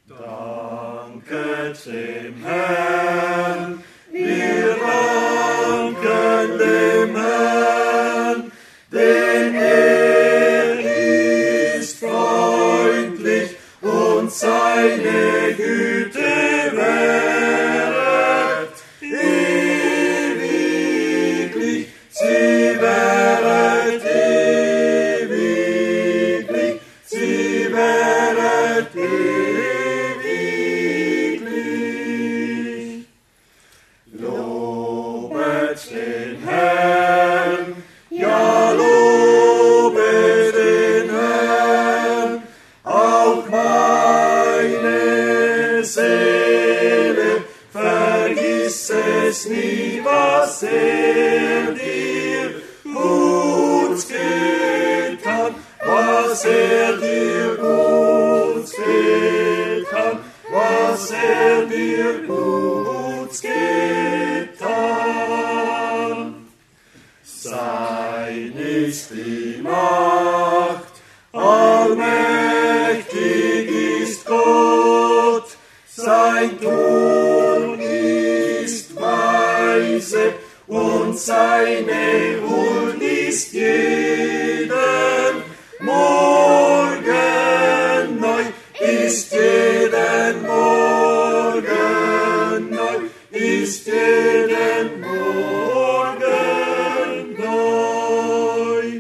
Danket dem Herrn, wir danken dem Herrn, denn er ist freundlich und seine Güte währet ewiglich, sie währet ewiglich, sie währet ewiglich. Lobet den Herrn, ja lobet den Herrn, auch meine Seele, vergiss es nie, was er dir Gutes getan, was er dir Gutes getan, was er dir Gutes getan. Sein ist die Macht, allmächtig ist Gott, sein Tun ist weise und seine Huld ist jeden Morgen neu, ist jeden Morgen neu, ist jeden Morgen neu.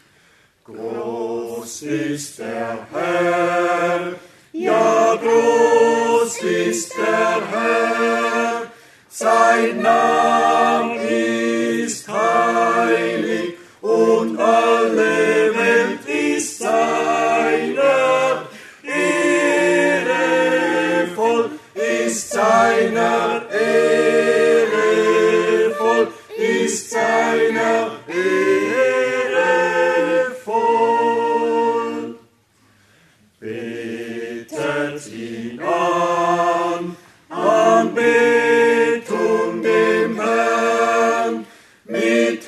Groß ist der Herr, ja groß ist der Herr, sein Name ist heilig und alle Welt ist seiner Ehre voll, ist seiner Ehre voll, ist seiner Ehre voll. Betet ihn an, Anbetung dem Herrn, mit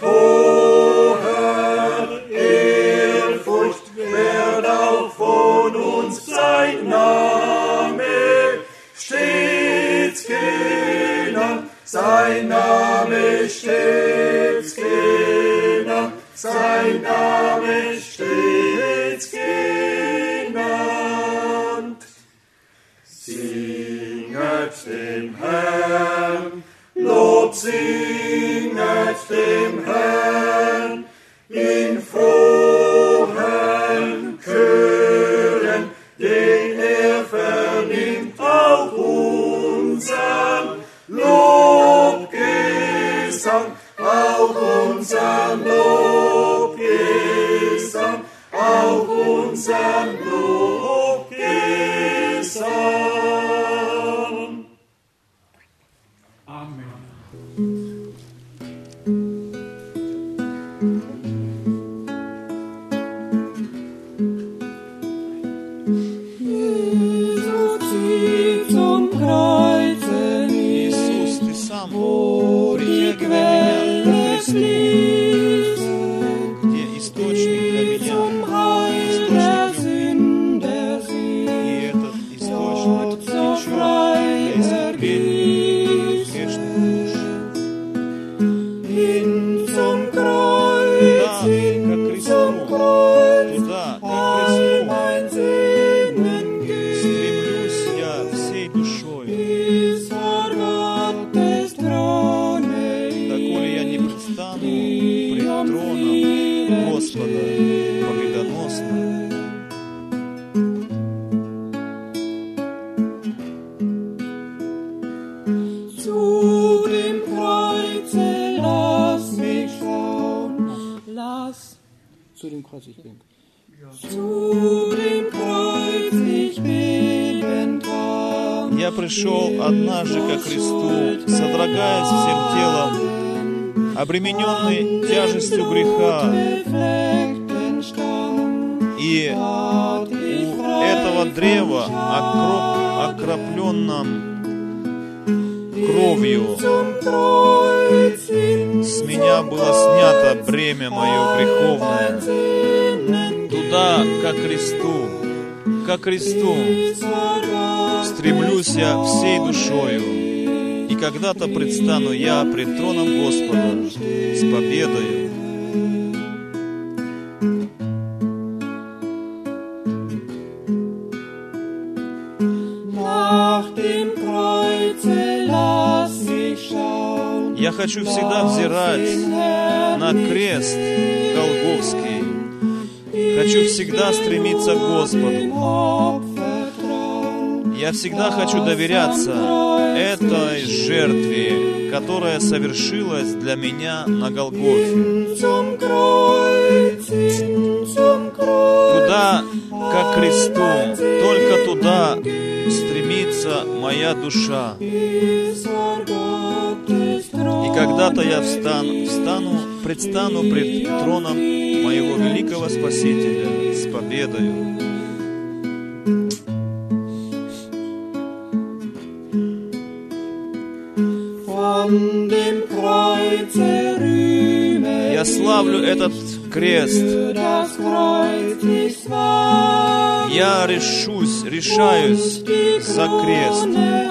hoher Ehrfurcht werd auch von uns sein Name stets genannt, sein Name stets genannt, sein Name stets genannt. Singet dem Herrn, Lob singet dem Herrn, in frohen Chören, den er vernimmt auch unsern Lobgesang, auch unsern Lobgesang, auch unsern Lobgesang. Amen. Иисус, Ты сам притягивай меня к Христу, где источник для меня, источник любви. И этот источник течет для искупления грешных душ. Туда, как Христу, туда, как Христу, стремлюсь я всей душой, доколе я не предстану пред троном Господа победоносно. Zu dem Kreuze lass mich schauen, Zu dem Kreuz ich bin. zu dem Kreuz ich beten kann. Я пришел однажды ко Христу, содрогаясь всем телом, обремененный тяжестью греха. И у этого древа, окропленном кровью, с меня было снято бремя мое греховное. Туда, ко кресту, к ко кресту стремлюсь я всей душою, и когда-то предстану я пред троном Господа с победою. Я хочу всегда взирать на крест Голгофский. Хочу всегда стремиться к Господу. Я всегда хочу доверяться этой жертве, которая совершилась для меня на Голгофе. Туда, ко кресту, только туда стремится моя душа. И когда-то я предстану пред троном моего великого Спасителя с победою. Я славлю этот крест. Я решаюсь за крест.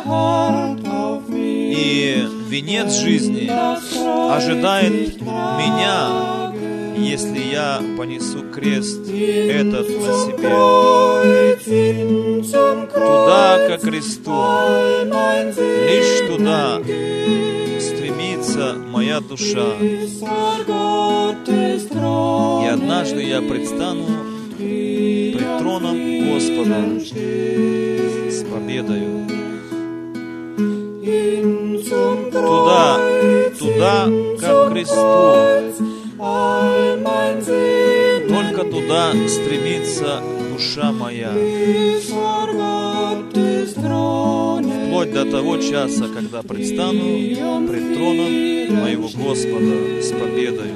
И венец жизни ожидает меня, если я понесу крест этот на себе. Туда, ко кресту, лишь туда стремится моя душа. И однажды я предстану пред троном Господа с победою. Туда, ко кресту. Только туда стремится душа моя. Вплоть до того часа, когда предстану пред троном моего Господа с победою.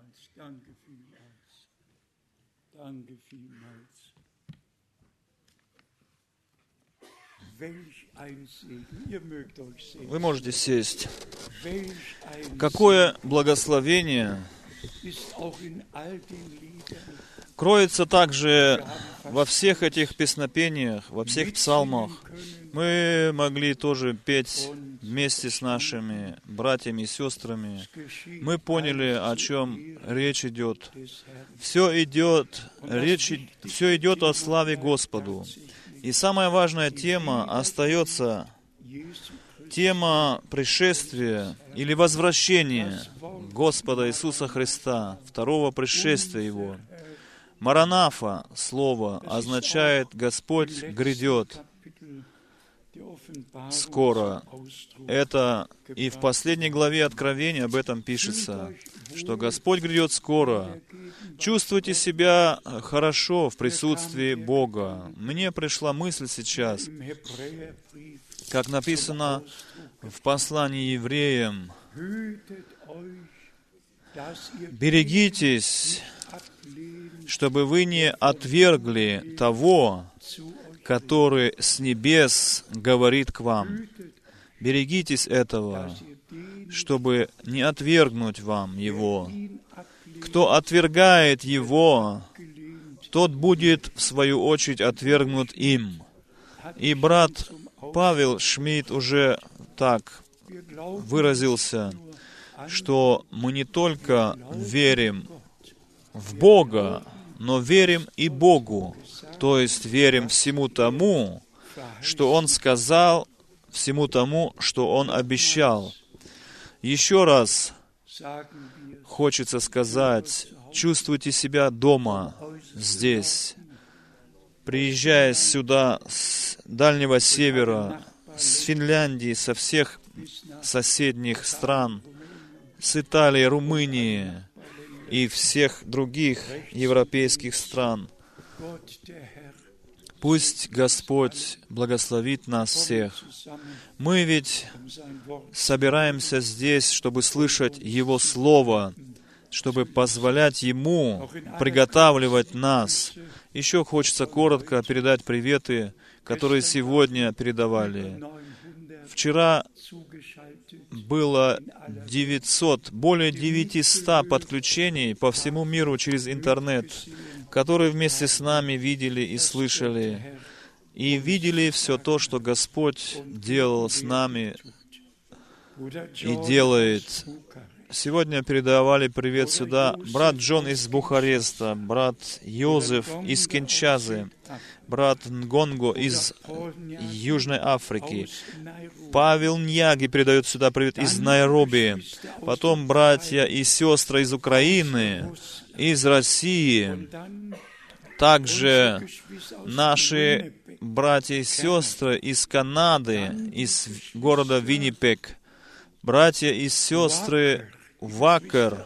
Вы можете сесть. Какое благословение кроется также во всех этих песнопениях, во всех псалмах. Мы могли тоже петь вместе с нашими братьями и сестрами. Мы поняли, о чем речь идет. Все идет о славе Господу. И самая важная тема остается тема пришествия или возвращения Господа Иисуса Христа, второго пришествия Его. Маранафа, слово, означает «Господь грядет скоро». Это и в последней главе Откровения об этом пишется, что Господь грядет скоро. Чувствуйте себя хорошо в присутствии Бога. Мне пришла мысль сейчас, как написано в послании евреям: «Берегитесь, чтобы вы не отвергли того, который с небес говорит к вам». Берегитесь этого, чтобы не отвергнуть вам Его. Кто отвергает Его, тот будет, в свою очередь, отвергнут им. И брат Павел Шмидт уже так выразился, что мы не только верим в Бога, но верим и Богу, то есть верим всему тому, что Он сказал, всему тому, что Он обещал. Еще раз хочется сказать, чувствуйте себя дома, здесь. Приезжая сюда с Дальнего Севера, с Финляндии, со всех соседних стран, с Италии, Румынии и всех других европейских стран. Пусть Господь благословит нас всех. Мы ведь собираемся здесь, чтобы слышать Его Слово, чтобы позволять Ему приготавливать нас. Еще хочется коротко передать приветы, которые сегодня передавали. Вчера было 900, более 900 подключений по всему миру через интернет, которые вместе с нами видели и слышали, и видели все то, что Господь делал с нами и делает. Сегодня передавали привет сюда брат Джон из Бухареста, брат Йозеф из Киншасы, брат Нгонго из Южной Африки. Павел Ньяги передает сюда привет из Найроби. Потом братья и сестры из Украины, из России. Также наши братья и сестры из Канады, из города Виннипег. Братья и сестры Вакер,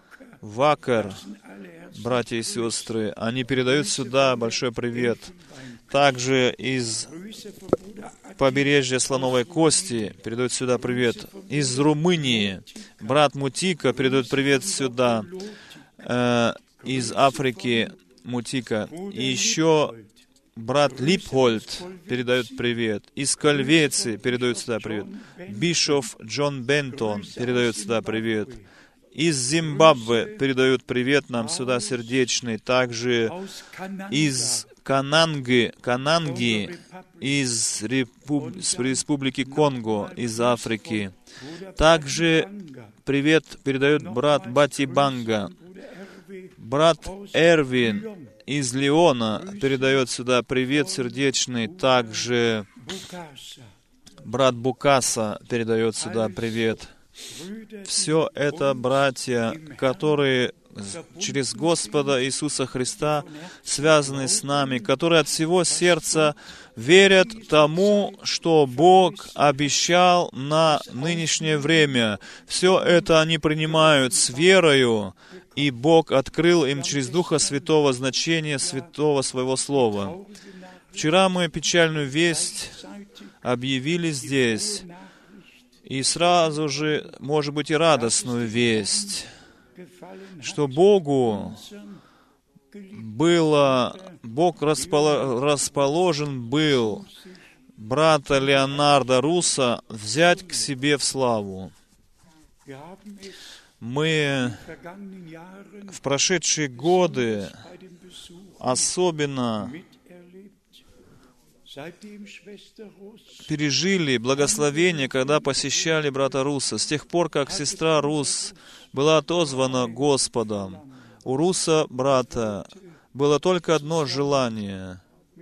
братья и сестры, они передают сюда большой привет. Также из побережья Слоновой Кости передают сюда привет. Из Румынии брат Мутика передает привет сюда. Из Африки Мутика. И еще брат Липхольд передает привет. Из Кальвеции передает сюда привет. Бишоф Джон Бентон передает сюда привет. Из Зимбабве передают привет нам сюда сердечный. Также из Кананги, из Республики Конго, из Африки. Также привет передает брат Батибанга. Брат Эрвин из Леона передает сюда привет сердечный. Также брат Букаса передает сюда привет. Все это братья, которые через Господа Иисуса Христа связаны с нами, которые от всего сердца верят тому, что Бог обещал на нынешнее время. Все это они принимают с верою, и Бог открыл им через Духа Святого значение святого Своего Слова. Вчера мы печальную весть объявили здесь, и сразу же, может быть, и радостную весть. что Бог расположен был брата Леонардо Руссо взять к себе в славу. Мы в прошедшие годы особенно пережили благословение, когда посещали брата Руссо. С тех пор, как сестра Рус была отозвана Господом, у Руссо, брата, было только одно желание.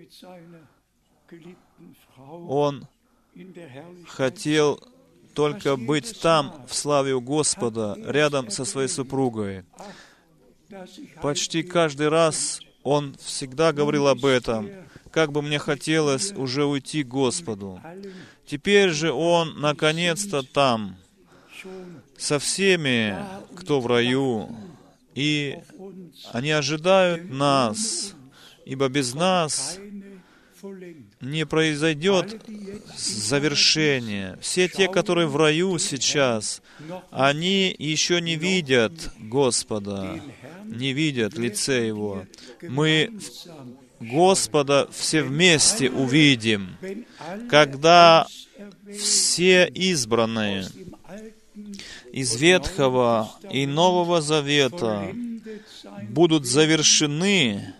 Он хотел только быть там, в славе у Господа, рядом со своей супругой. Почти каждый раз он всегда говорил об этом. Как бы мне хотелось уже уйти к Господу. Теперь же он наконец-то там, со всеми, кто в раю, и они ожидают нас, ибо без нас не произойдет завершение. Все те, которые в раю сейчас, они еще не видят Господа, не видят лице Его. Мы Господа все вместе увидим, когда все избранные из Ветхого и Нового Завета будут завершены,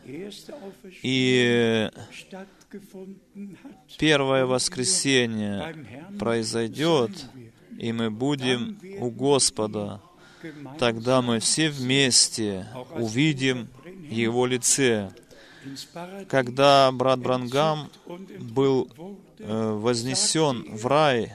и первое воскресенье произойдет, и мы будем у Господа. Тогда мы все вместе увидим Его лице. Когда брат Бранхам был вознесен в рай,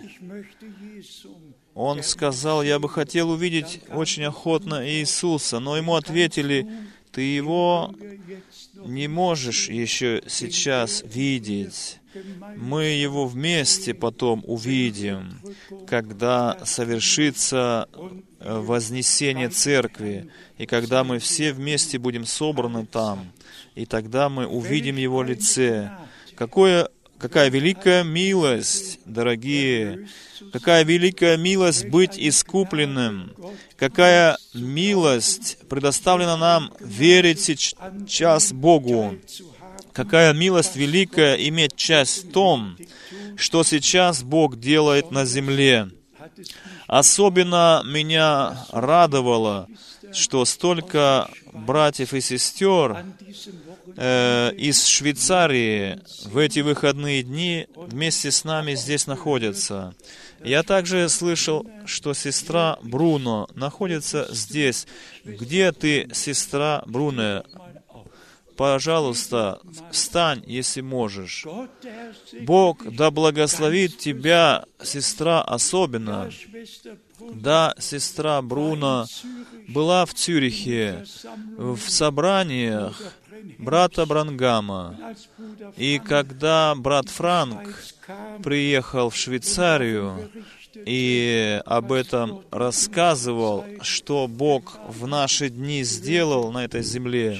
он сказал: «Я бы хотел увидеть очень охотно Иисуса», но ему ответили: «Ты Его не можешь еще сейчас видеть. Мы Его вместе потом увидим, когда совершится вознесение Церкви, и когда мы все вместе будем собраны там, и тогда мы увидим Его лице». Какая великая милость, дорогие! Какая великая милость быть искупленным! Какая милость предоставлена нам верить сейчас Богу! Какая милость великая иметь часть в том, что сейчас Бог делает на земле! Особенно меня радовало, что столько братьев и сестер из Швейцарии в эти выходные дни вместе с нами здесь находятся. Я также слышал, что сестра Бруно находится здесь. Где ты, сестра Бруно? Пожалуйста, встань, если можешь. Бог да благословит тебя, сестра, особенно. Да, сестра Бруно была в Цюрихе, в собраниях брата Бранхама. И когда брат Франк приехал в Швейцарию и об этом рассказывал, что Бог в наши дни сделал на этой земле,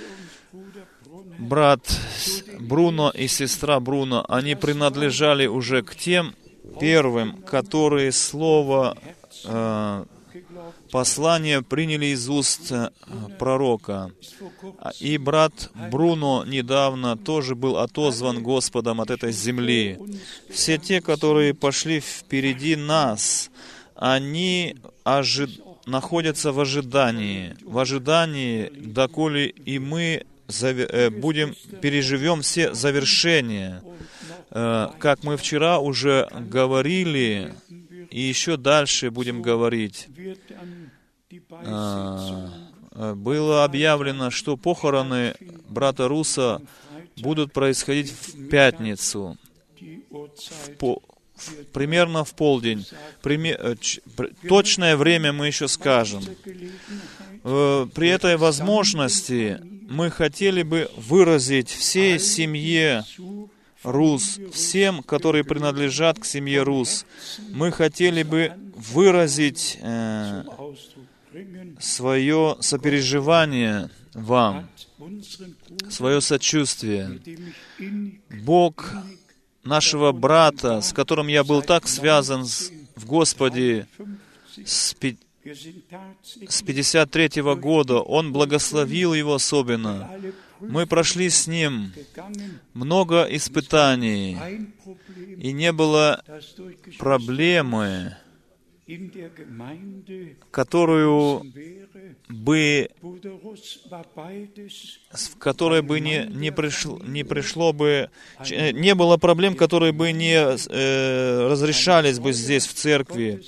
брат Бруно и сестра Бруно, они принадлежали уже к тем первым, которые слово послание приняли из уст пророка. И брат Бруно недавно тоже был отозван Господом от этой земли. Все те, которые пошли впереди нас, они находятся в ожидании, доколе и мы переживем все завершения. Как мы вчера уже говорили, и еще дальше будем говорить, было объявлено, что похороны брата Руссо будут происходить в пятницу, примерно в полдень. Точное время мы еще скажем. При этой возможности мы хотели бы выразить всей семье Рус, всем, которые принадлежат к семье Рус, мы хотели бы выразить свое сопереживание вам, свое сочувствие. Бог нашего брата, с которым я был так связан в Господе с с 53-го года. Он благословил его особенно. Мы прошли с ним много испытаний, и не было проблемы, которой бы не было проблем, которые бы не разрешались бы здесь, в церкви,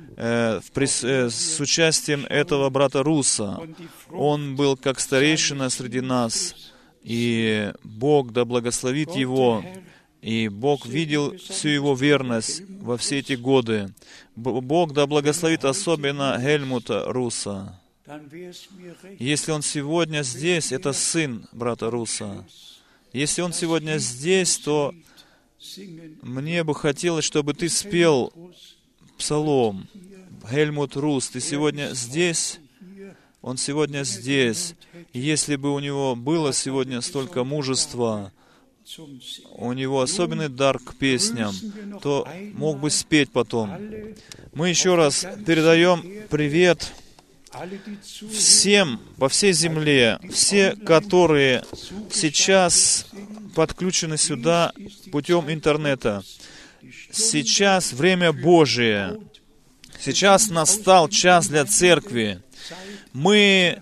с участием этого брата Руса. Он был как старейшина среди нас, и Бог да благословит его, и Бог видел всю его верность во все эти годы. Бог да благословит особенно Гельмута Руса. Если он сегодня здесь, это сын брата Руса. Если он сегодня здесь, то мне бы хотелось, чтобы ты спел псалом. Гельмут Рус, ты сегодня здесь? Он сегодня здесь. И если бы у него было сегодня столько мужества, у него особенный дар к песням, то мог бы спеть потом. Мы еще раз передаем привет всем по всей земле, все, которые сейчас подключены сюда путем интернета. Сейчас время Божие. Сейчас настал час для церкви. Мы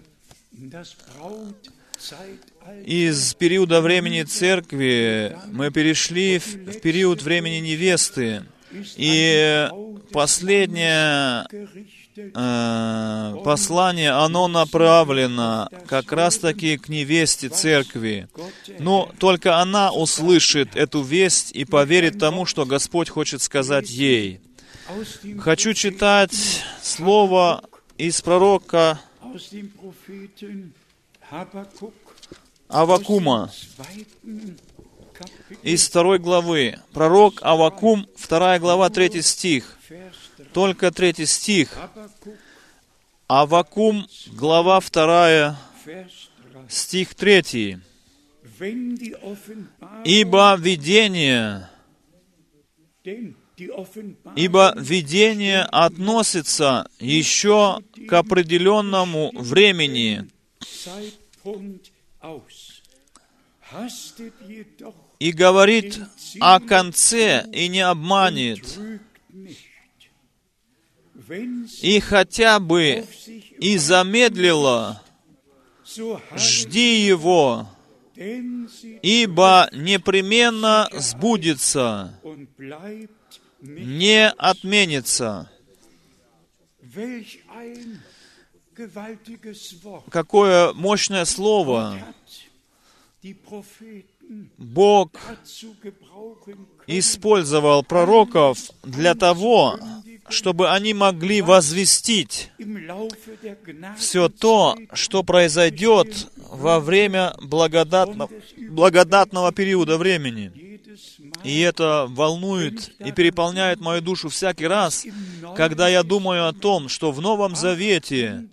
из периода времени церкви мы перешли в период времени невесты. И последнее послание, оно направлено как раз-таки к невесте церкви. Но только она услышит эту весть и поверит тому, что Господь хочет сказать ей. Хочу читать слово из пророка Аввакума, из 2 главы. Пророк Аввакум, 2 глава, 3 стих. Только 3 стих. Аввакум, глава 2, стих 3. Ибо видение относится еще к определенному времени, и говорит о конце, и не обманет. И хотя бы и замедлило, жди его, ибо непременно сбудется, не отменится. Какое мощное слово! Бог использовал пророков для того, чтобы они могли возвестить все то, что произойдет во время благодатного периода времени. И это волнует и переполняет мою душу всякий раз, когда я думаю о том, что в Новом Завете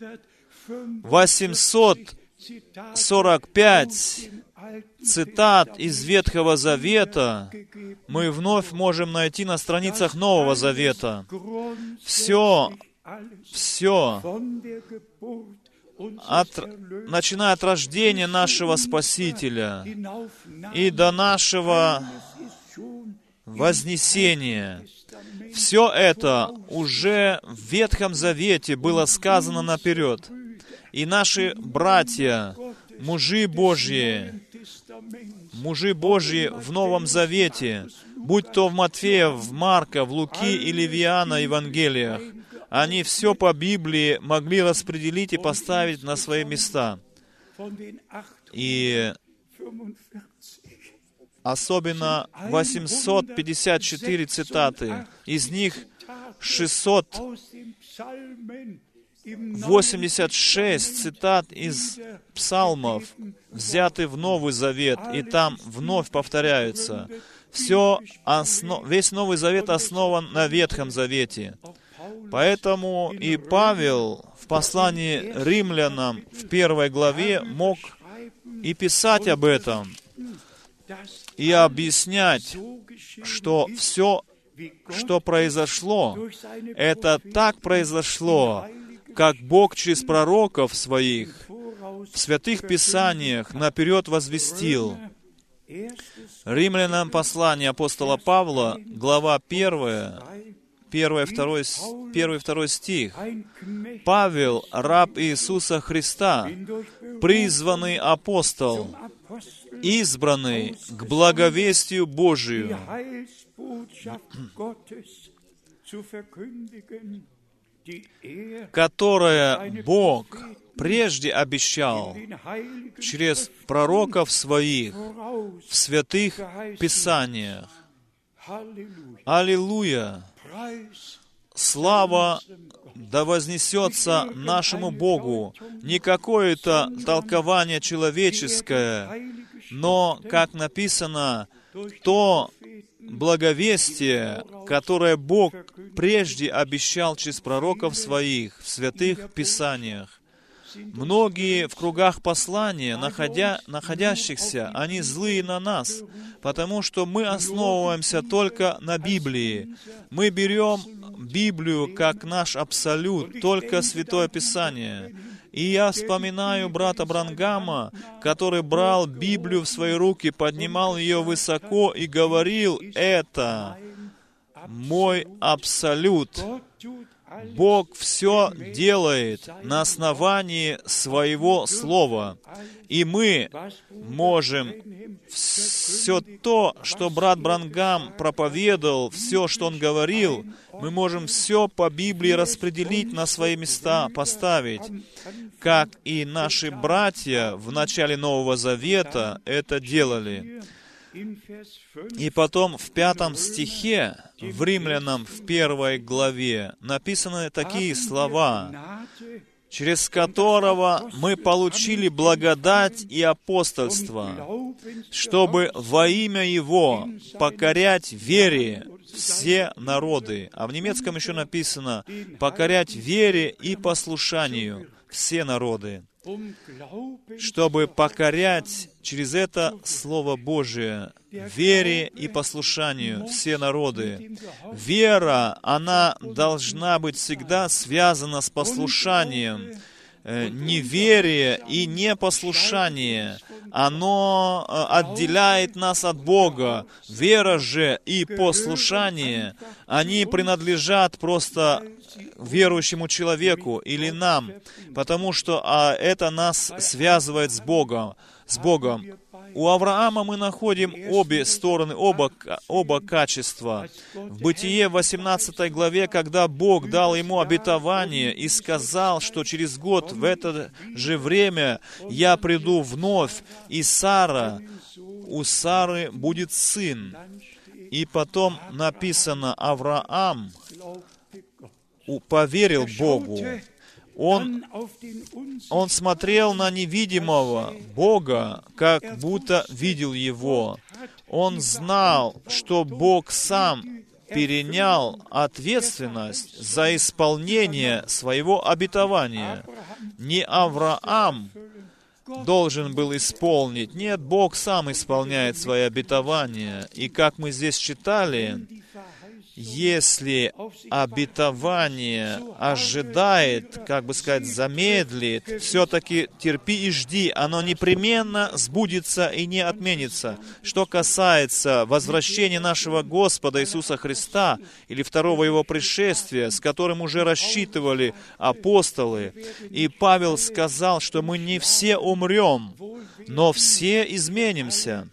845 цитат из Ветхого Завета мы вновь можем найти на страницах Нового Завета. Все, начиная от рождения нашего Спасителя и до нашего вознесения, все это уже в Ветхом Завете было сказано наперед. И наши братья, мужи Божьи в Новом Завете, будь то в Матфея, в Марка, в Луки или в Иоанна Евангелиях, они все по Библии могли распределить и поставить на свои места. И особенно 854 цитаты, из них 686 цитат из псалмов взяты в Новый Завет, и там вновь повторяются. Весь Новый Завет основан на Ветхом Завете. Поэтому и Павел в послании римлянам в 1 главе мог и писать об этом, и объяснять, что все, что произошло, это так произошло как Бог через пророков своих в святых Писаниях наперед возвестил. Римлянам послание апостола Павла, глава 1, 1-2 стих. «Павел, раб Иисуса Христа, призванный апостол, избранный к благовестию Божию, которое Бог прежде обещал через пророков своих в святых Писаниях». Аллилуйя! Слава да вознесется нашему Богу, не какое-то толкование человеческое, но, как написано, то благовестие, которое Бог прежде обещал через пророков своих в святых Писаниях. Многие в кругах послания, находящихся, они злые на нас, потому что мы основываемся только на Библии. Мы берем Библию как наш абсолют, только Святое Писание. И я вспоминаю брата Бранхама, который брал Библию в свои руки, поднимал ее высоко и говорил: «Это мой абсолют». Бог все делает на основании Своего Слова. И мы можем все то, что брат Бранхам проповедовал, все, что он говорил, мы можем все по Библии распределить на свои места, поставить, как и наши братья в начале Нового Завета это делали. И потом в 5 стихе, в Римлянам, в 1 главе, написаны такие слова: «Через которого мы получили благодать и апостольство, чтобы во имя Его покорять вере все народы». А в немецком еще написано: «покорять вере и послушанию все народы». Чтобы покорять через это Слово Божие вере и послушанию все народы. Вера, она должна быть всегда связана с послушанием. Неверие и непослушание, оно отделяет нас от Бога. Вера же и послушание, они принадлежат просто верующему человеку или нам, потому что это нас связывает с Богом. У Авраама мы находим обе стороны, оба качества. В Бытие 18 главе, когда Бог дал ему обетование и сказал, что через год в это же время я приду вновь, и у Сары будет сын. И потом написано: Авраам поверил Богу. Он смотрел на невидимого Бога, как будто видел Его. Он знал, что Бог сам перенял ответственность за исполнение своего обетования. Не Авраам должен был исполнить. Нет, Бог сам исполняет свои обетования. И как мы здесь читали, если обетование ожидает, замедлит, все-таки терпи и жди, оно непременно сбудется и не отменится. Что касается возвращения нашего Господа Иисуса Христа или второго Его пришествия, с которым уже рассчитывали апостолы, и Павел сказал, что мы не все умрем, но все изменимся.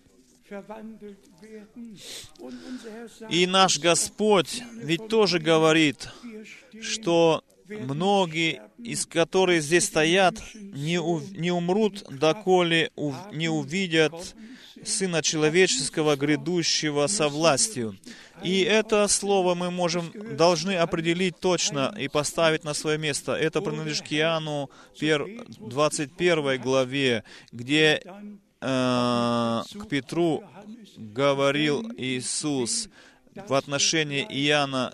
И наш Господь ведь тоже говорит, что многие, из которых здесь стоят, не умрут, доколе не увидят Сына Человеческого, грядущего со властью. И это слово мы должны определить точно и поставить на свое место. Это принадлежит к Иоанну 21 главе, где к Петру говорил Иисус в отношении Иоанна,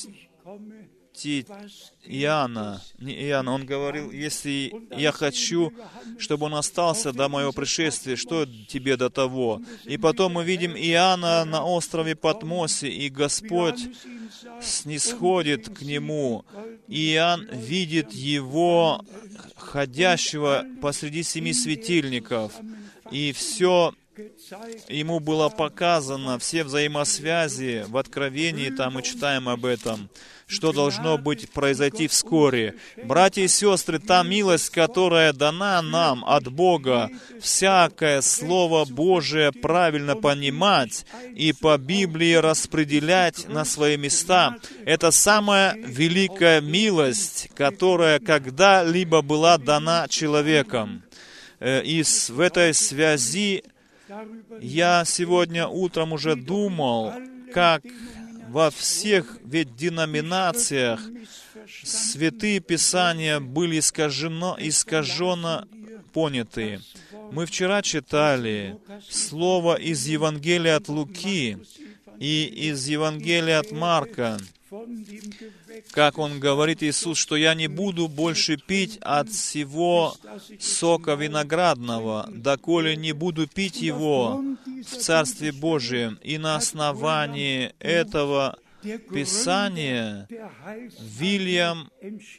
Он говорил: если я хочу, чтобы он остался до моего пришествия, что тебе до того? И потом мы видим Иоанна на острове Патмосе, и Господь снисходит к нему Иоанн видит его, ходящего посреди 7 светильников, и все ему было показано, все взаимосвязи в Откровении, там мы читаем об этом, что должно произойти вскоре. Братья и сестры, та милость, которая дана нам от Бога, всякое Слово Божие правильно понимать и по Библии распределять на свои места, это самая великая милость, которая когда-либо была дана человеком. И в этой связи я сегодня утром уже думал, как во всех ведь деноминациях святые Писания были искаженно поняты. Мы вчера читали слово из Евангелия от Луки и из Евангелия от Марка, как он говорит, Иисус, что я не буду больше пить от всего сока виноградного, доколе не буду пить его в Царстве Божьем. И на основании этого Писания Вильям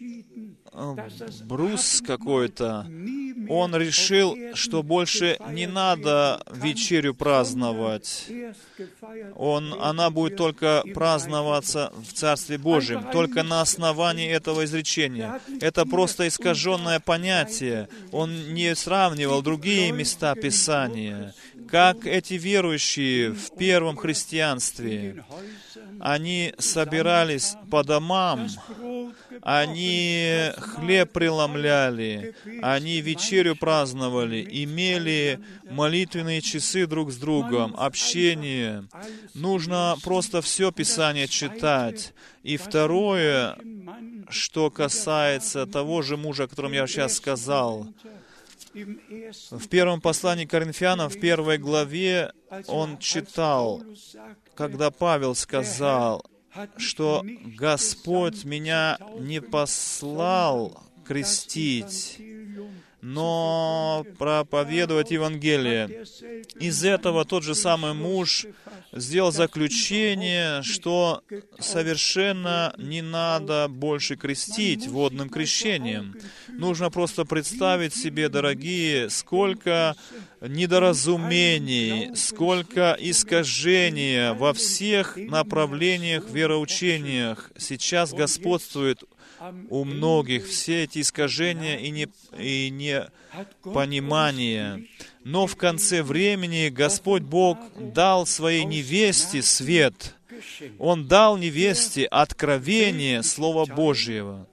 Брус какой-то, он решил, что больше не надо вечерю праздновать. Она будет только праздноваться в Царстве Божьем, только на основании этого изречения. Это просто искаженное понятие. Он не сравнивал другие места Писания, как эти верующие в первом христианстве. Они собирались по домам, они хлеб преломляли, они вечерю праздновали, имели молитвенные часы друг с другом, общение. Нужно просто все Писание читать. И второе, что касается того же мужа, о котором я сейчас сказал, в первом послании к Коринфянам, в 1 главе, он читал, когда Павел сказал, что Господь меня не послал крестить, но проповедовать Евангелие. Из этого тот же самый муж сделал заключение, что совершенно не надо больше крестить водным крещением. Нужно просто представить себе, дорогие, сколько недоразумений, сколько искажения во всех направлениях, вероучениях сейчас господствует у многих, все эти искажения и непонимания. Но в конце времени Господь Бог дал своей невесте свет. Он дал невесте откровение Слова Божьего.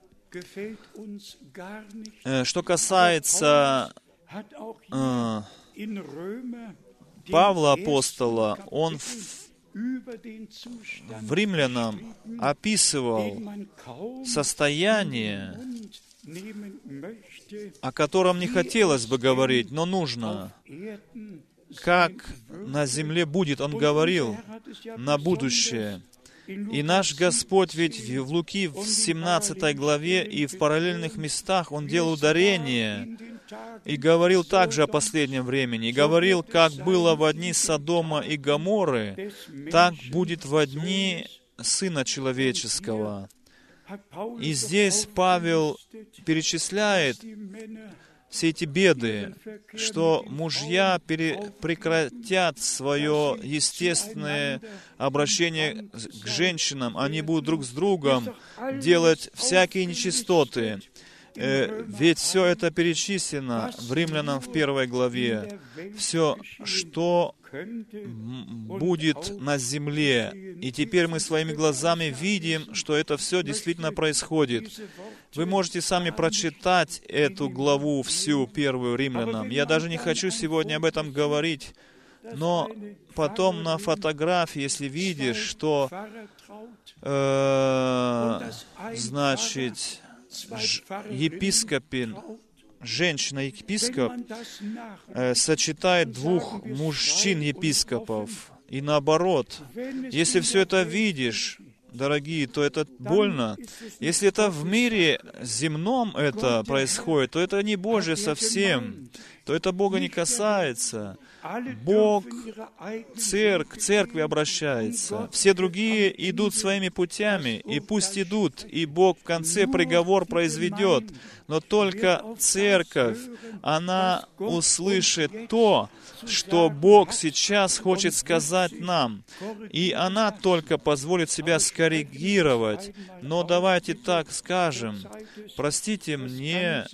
Что касается Павла Апостола, он в Римлянам описывал состояние, о котором не хотелось бы говорить, но нужно. Как на земле будет, он говорил, на будущее. И наш Господь ведь в Луки, в 17 главе и в параллельных местах, Он делал ударение и говорил также о последнем времени. И говорил, как было во дни Содома и Гоморры, так будет во дни Сына Человеческого. И здесь Павел перечисляет все эти беды, что мужья прекратят свое естественное обращение к женщинам, они будут друг с другом делать всякие нечистоты. Ведь все это перечислено в Римлянам в 1 главе. Все, что будет на земле. И теперь мы своими глазами видим, что это все действительно происходит. Вы можете сами прочитать эту главу всю, 1 Римлянам. Я даже не хочу сегодня об этом говорить, но потом на фотографии, если видишь, что, значит, епископин, женщина-епископ сочетает двух мужчин-епископов. И наоборот, если все это видишь, дорогие, то это больно. Если это в мире земном это происходит, то это не Божье совсем, то это Бога не касается. Бог к церкви обращается. Все другие идут своими путями, и пусть идут, и Бог в конце приговор произведет. Но только церковь, она услышит то, что Бог сейчас хочет сказать нам. И она только позволит себя скоррегировать. Но давайте так скажем, простите мне,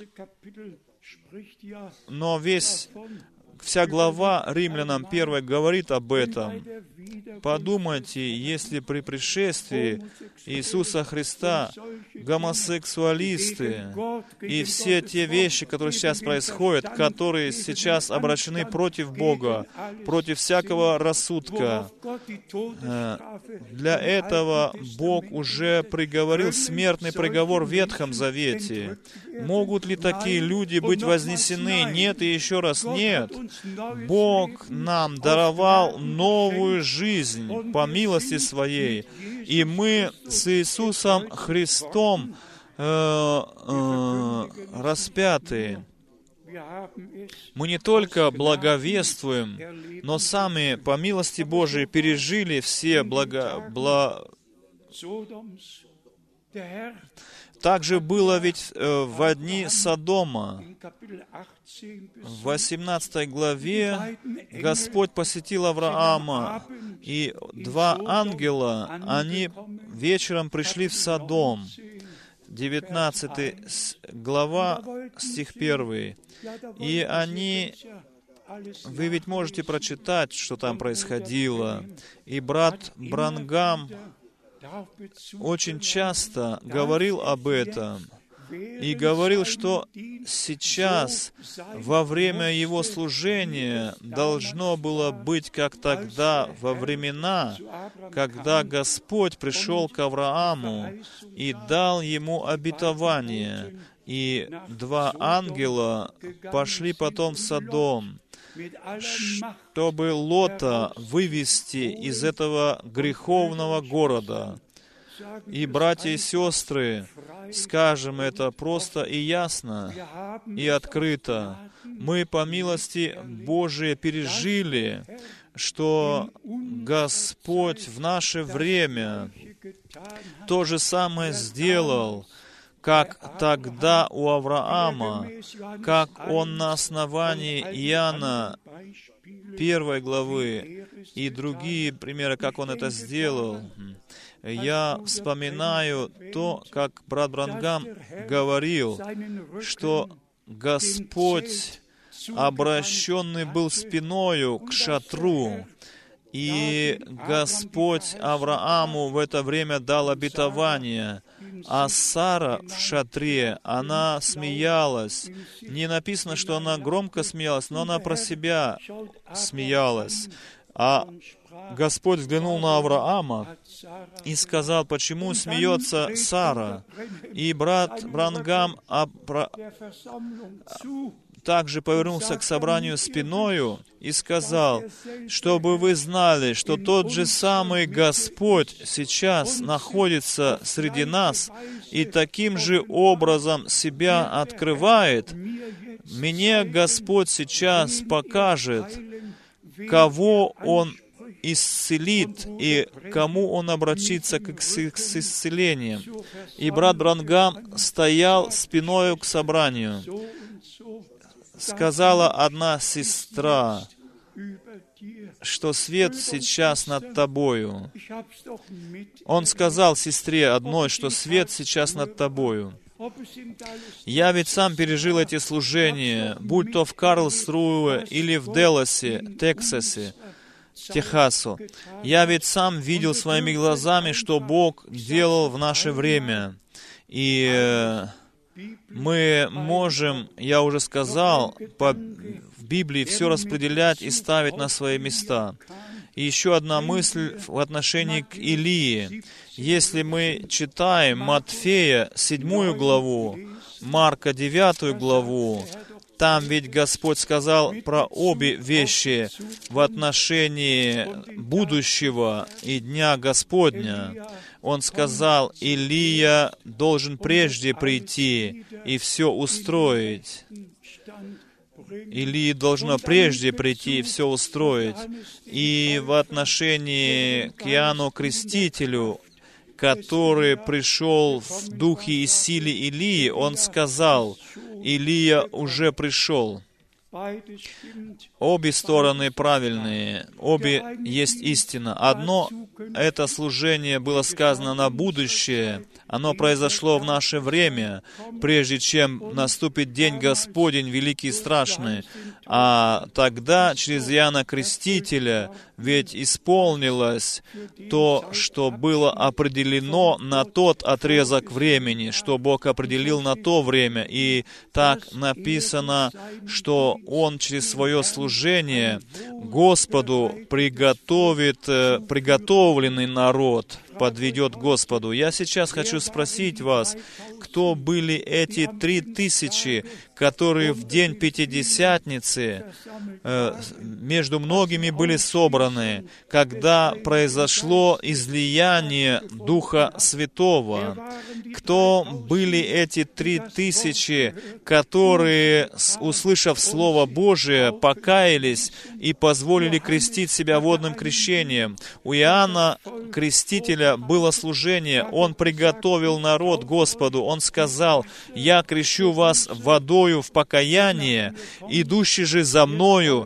но вся глава Римлянам 1 говорит об этом. Подумайте, если при пришествии Иисуса Христа гомосексуалисты и все те вещи, которые сейчас происходят, которые сейчас обращены против Бога, против всякого рассудка, для этого Бог уже приговорил смертный приговор в Ветхом Завете. Могут ли такие люди быть вознесены? Нет и еще раз нет. Бог нам даровал новую жизнь по милости Своей, и мы с Иисусом Христом распяты. Мы не только благовествуем, но сами по милости Божией пережили все Также было ведь в дни Содома. В 18 главе Господь посетил Авраама, и 2 ангела, они вечером пришли в Содом. 19 глава, стих 1. И они... Вы ведь можете прочитать, что там происходило. И брат Бранхам очень часто говорил об этом. И говорил, что сейчас, во время его служения, должно было быть, как тогда, во времена, когда Господь пришел к Аврааму и дал ему обетование. И 2 ангела пошли потом в Содом, чтобы Лота вывести из этого греховного города. И, братья и сестры, скажем это просто и ясно, и открыто. Мы по милости Божией пережили, что Господь в наше время то же самое сделал, как тогда у Авраама, как он на основании Иоанна 1 главы и другие примеры, как он это сделал. Я вспоминаю то, как брат Бранхам говорил, что Господь, обращенный был спиною к шатру, и Господь Аврааму в это время дал обетование, а Сара в шатре, она смеялась. Не написано, что она громко смеялась, но она про себя смеялась. А Господь взглянул на Авраама и сказал, почему смеется Сара. И брат Бранхам также повернулся к собранию спиною и сказал, чтобы вы знали, что тот же самый Господь сейчас находится среди нас и таким же образом себя открывает. Мне Господь сейчас покажет, кого Он исцелит и кому Он обратится к исцелениям. И брат Бранхам стоял спиною к собранию. Сказала одна сестра, что свет сейчас над тобою. Он сказал сестре одной, что свет сейчас над тобою. Я ведь сам пережил эти служения, будь то в Карлсруэ или в Далласе, Техасу. Я ведь сам видел своими глазами, что Бог делал в наше время. И мы можем, я уже сказал, в Библии все распределять и ставить на свои места. И еще одна мысль в отношении к Илии. Если мы читаем Матфея 7 главу, Марка 9 главу, Там ведь Господь сказал про обе вещи в отношении будущего и Дня Господня. Он сказал, Илия должен прежде прийти и все устроить. Илии должно прежде прийти и все устроить. И в отношении к Иоанну Крестителю, который пришел в духе и силе Илии, он сказал, Илия уже пришел. Обе стороны правильные, обе есть истина. Одно, это служение было сказано на будущее, оно произошло в наше время, прежде чем наступит День Господень, великий и страшный. А тогда, через Иоанна Крестителя, ведь исполнилось то, что было определено на тот отрезок времени, что Бог определил на то время. И так написано, что Он через свое служение Господу приготовит приготовленный народ, подведет Господу. Я сейчас хочу спросить вас, кто были эти 3000, которые в день Пятидесятницы между многими были собраны, когда произошло излияние Духа Святого? Кто были эти 3000, которые, услышав Слово Божие, покаялись и позволили крестить себя водным крещением? У Иоанна Крестителя было служение, он приготовил народ Господу, он сказал, «Я крещу вас водою в покаяние, идущий же за мною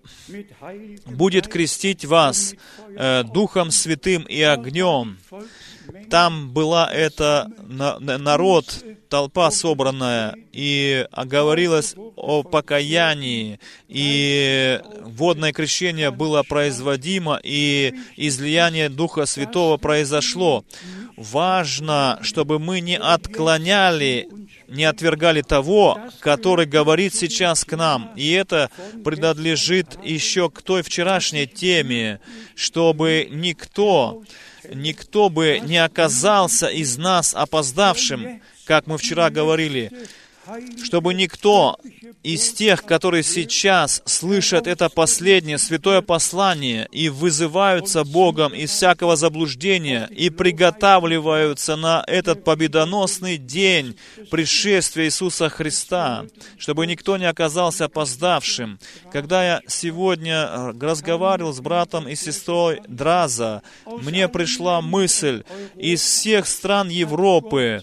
будет крестить вас Духом Святым и огнем». Там была эта народ, толпа собранная, и говорилось о покаянии, и водное крещение было производимо, и излияние Духа Святого произошло. Важно, чтобы мы не отклоняли, не отвергали того, который говорит сейчас к нам. И это принадлежит еще к той вчерашней теме, чтобы никто бы не оказался из нас опоздавшим, как мы вчера говорили, чтобы никто из тех, которые сейчас слышат это последнее святое послание и вызываются Богом из всякого заблуждения и приготавливаются на этот победоносный день пришествия Иисуса Христа, чтобы никто не оказался опоздавшим. Когда я сегодня разговаривал с братом и сестрой Драза, мне пришла мысль, из всех стран Европы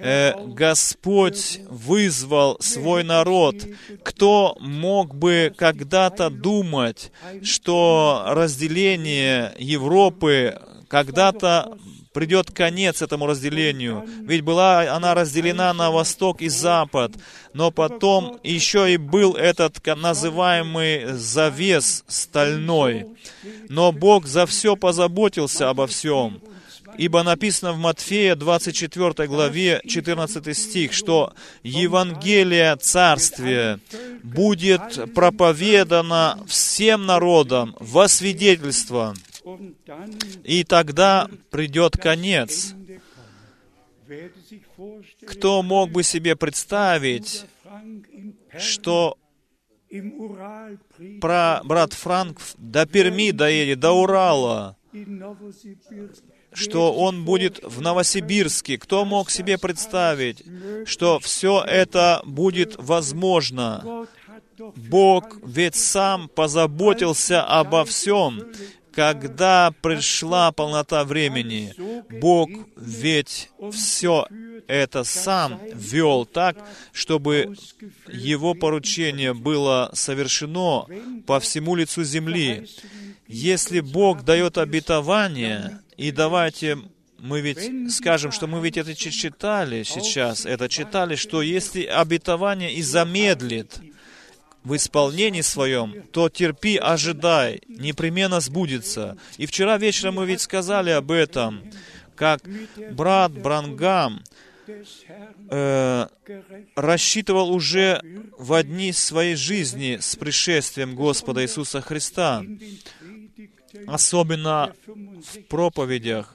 Господь вызвал свой народ. Кто мог бы когда-то думать, что разделение Европы когда-то придет конец этому разделению? Ведь была она разделена на восток и запад, но потом еще и был этот называемый завес стальной. Но Бог за все позаботился обо всем. Ибо написано в Матфея 24 главе 14 стих, что Евангелие Царствия будет проповедано всем народам во свидетельство, и тогда придет конец. Кто мог бы себе представить, что брат Франк до Перми доедет, до Урала, что он будет в Новосибирске? Кто мог себе представить, что все это будет возможно? Бог ведь сам позаботился обо всем. Когда пришла полнота времени, Бог ведь все это сам вел так, чтобы Его поручение было совершено по всему лицу земли. Если Бог дает обетование, и давайте мы ведь скажем, что мы ведь это читали сейчас, что если обетование и замедлит в исполнении своем, то терпи, ожидай, непременно сбудется. И вчера вечером мы ведь сказали об этом, как брат Бранхам рассчитывал уже в дни своей жизни с пришествием Господа Иисуса Христа. Особенно в проповедях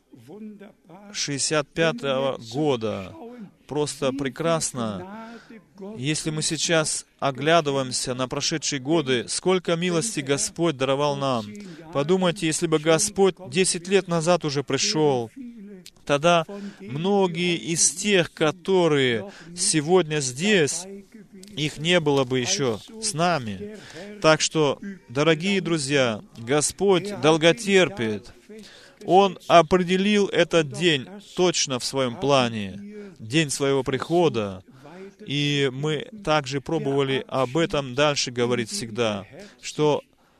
65-го года. Просто прекрасно, Если мы сейчас оглядываемся на прошедшие годы, сколько милости Господь даровал нам. Подумайте, если бы Господь 10 лет назад уже пришел, тогда многие из тех, которые сегодня здесь, их не было бы еще с нами. Так что, дорогие друзья, Господь долготерпит. Он определил этот день точно в своем плане, день своего прихода. И мы также пробовали об этом дальше говорить всегда, что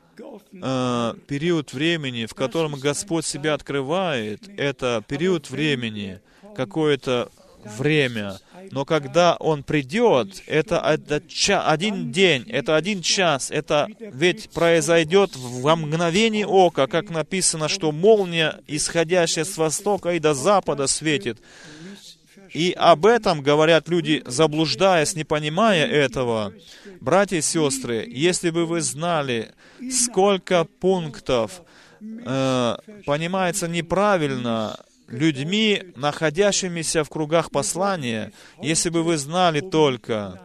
период времени, в котором Господь себя открывает, это период времени, какое-то время. Но когда Он придет, это один день, это 1 час, это ведь произойдет во мгновение ока, как написано, что молния, исходящая с востока и до запада, светит. И об этом говорят люди, заблуждаясь, не понимая этого. Братья и сестры, если бы вы знали, сколько пунктов понимается неправильно людьми, находящимися в кругах послания, если бы вы знали только,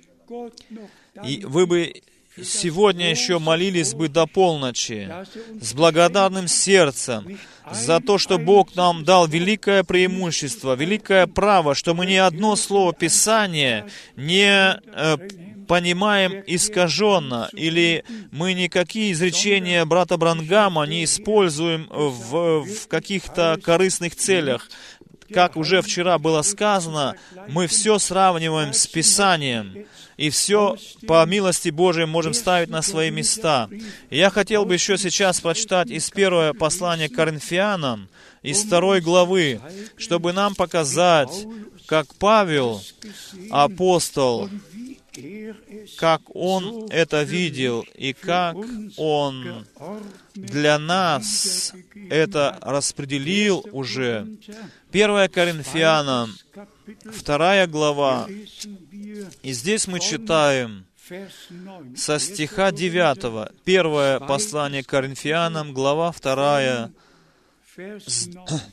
и вы бы сегодня еще молились бы до полночи, с благодарным сердцем, за то, что Бог нам дал великое преимущество, великое право, что мы ни одно слово Писания не понимаем искаженно, или мы никакие изречения брата Бранхама не используем в каких-то корыстных целях. Как уже вчера было сказано, мы все сравниваем с Писанием, и все по милости Божией можем ставить на свои места. И я хотел бы еще сейчас прочитать из первого послания к Коринфянам, из 2 главы, чтобы нам показать, как Павел, апостол, как он это видел, и как он для нас это распределил уже. 1 Коринфянам, 2 глава, и здесь мы читаем со стиха 9, первое послание к Коринфянам, глава 2, с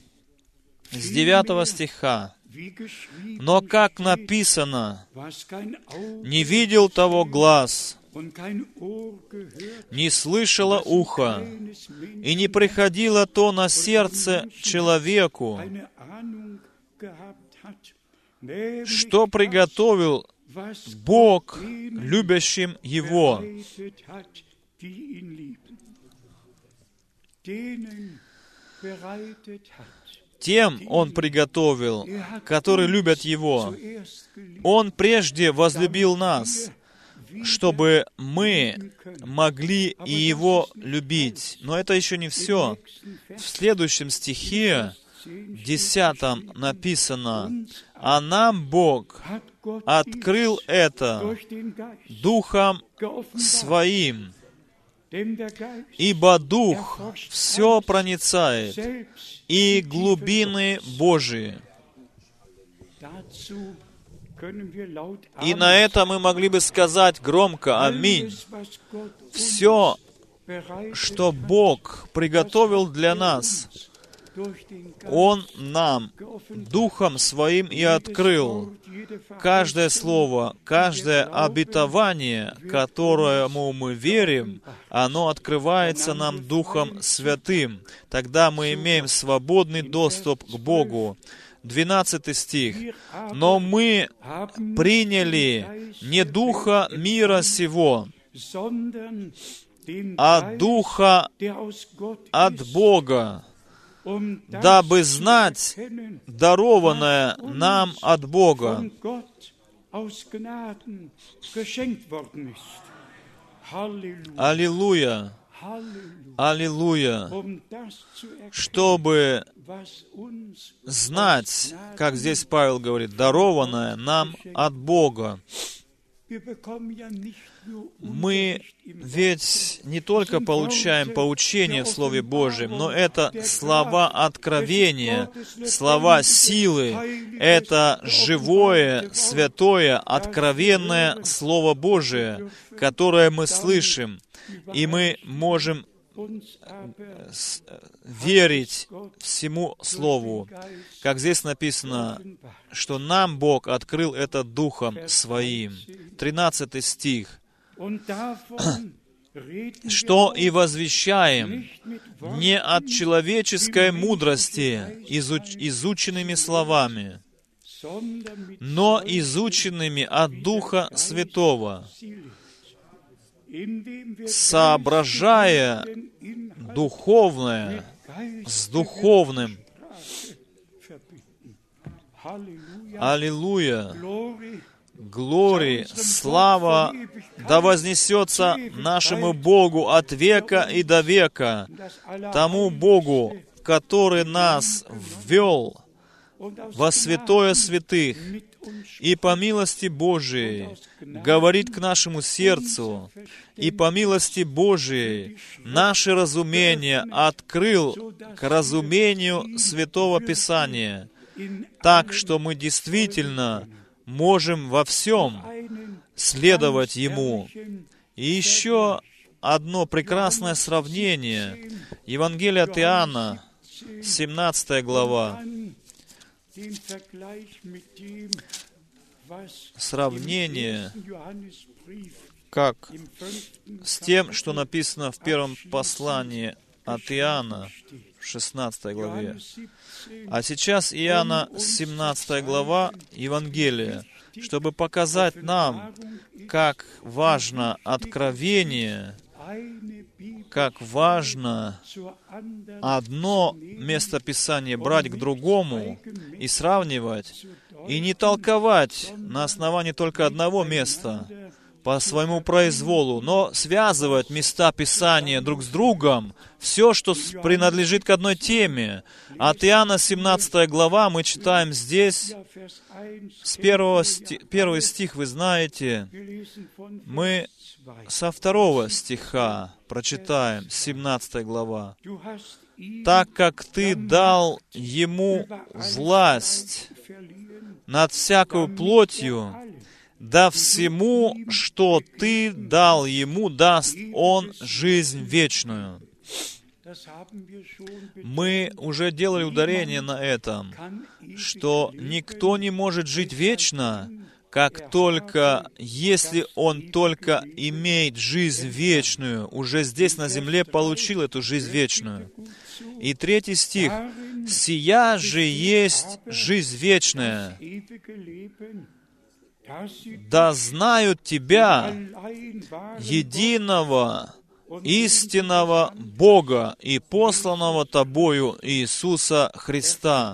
9 стиха. «Но, как написано, не видел того глаз, не слышало ухо, и не приходило то на сердце человеку, что приготовил Бог любящим Его». Тем Он приготовил, которые любят Его. Он прежде возлюбил нас, чтобы мы могли и Его любить. Но это еще не все. В следующем стихе, 10 написано: «А нам Бог открыл это Духом Своим, ибо Дух все проницает, и глубины Божии». И на это мы могли бы сказать громко «Аминь». Все, что Бог приготовил для нас, Он нам Духом Своим и открыл. Каждое слово, каждое обетование, которому мы верим, оно открывается нам Духом Святым. Тогда мы имеем свободный доступ к Богу. 12 стих. «Но мы приняли не духа мира сего, а Духа от Бога, дабы знать дарованное нам от Бога». Аллилуйя! Аллилуйя! Чтобы знать, как здесь Павел говорит, дарованное нам от Бога. Мы ведь не только получаем поучение в Слове Божьем, но это слова откровения, слова силы, это живое, святое, откровенное Слово Божие, которое мы слышим, и мы можем верить всему Слову. Как здесь написано, что нам Бог открыл это Духом Своим. 13 стих. Что и возвещаем не от человеческой мудрости, изученными словами, но изученными от Духа Святого, соображая духовное с духовным. Аллилуйя! Глория, слава, да вознесется нашему Богу от века и до века, тому Богу, который нас ввел во святое святых, и по милости Божией говорит к нашему сердцу, и по милости Божией наше разумение открыл к разумению Святого Писания, так что мы действительно можем во всем следовать Ему. И еще одно прекрасное сравнение. Евангелие от Иоанна, 17 глава. Сравнение как с тем, что написано в первом послании от Иоанна, в 16 главе. А сейчас Иоанна, 17 глава, Евангелие, чтобы показать нам, как важно откровение, как важно одно местописание брать к другому и сравнивать, и не толковать на основании только одного места по своему произволу, но связывать места Писания друг с другом, все, что принадлежит к одной теме. От Иоанна 17 глава мы читаем здесь, с первый стих вы знаете, мы со 2 стиха прочитаем, 17 глава. «Так как Ты дал Ему власть над всякою плотью, да всему, что Ты дал Ему, даст Он жизнь вечную». Мы уже делали ударение на этом, что никто не может жить вечно, как только, если он только имеет жизнь вечную, уже здесь на земле получил эту жизнь вечную. И 3 стих. «Сия же есть жизнь вечная, да знают Тебя, единого, истинного Бога и посланного Тобою Иисуса Христа».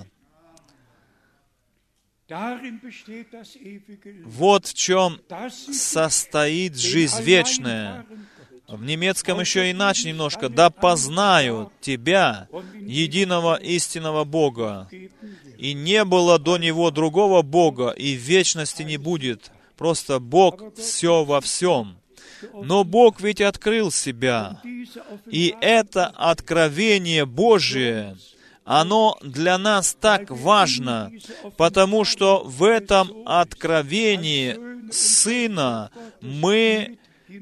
Вот в чем состоит жизнь вечная. В немецком еще иначе немножко. «Да познают Тебя, единого истинного Бога, и не было до Него другого Бога, и в вечности не будет». Просто Бог все во всем. Но Бог ведь открыл Себя. И это откровение Божие, оно для нас так важно, потому что в этом откровении Сына мы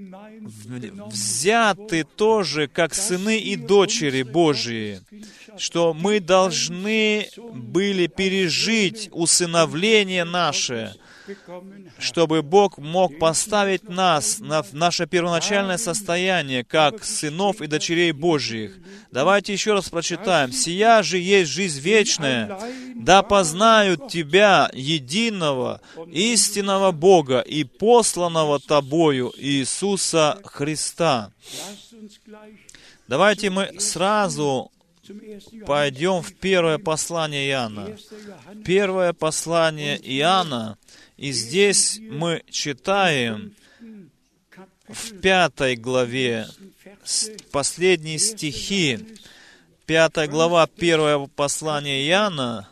взяты тоже как сыны и дочери Божьи, что мы должны были пережить усыновление наше, чтобы Бог мог поставить нас в наше первоначальное состояние, как сынов и дочерей Божьих. Давайте еще раз прочитаем. «Сия же есть жизнь вечная, да познают Тебя, единого, истинного Бога и посланного Тобою Иисуса Христа». Давайте мы сразу пойдем в первое послание Иоанна. Первое послание Иоанна, и здесь мы читаем в 5 главе последние стихи. 5 глава, первое послание Иоанна,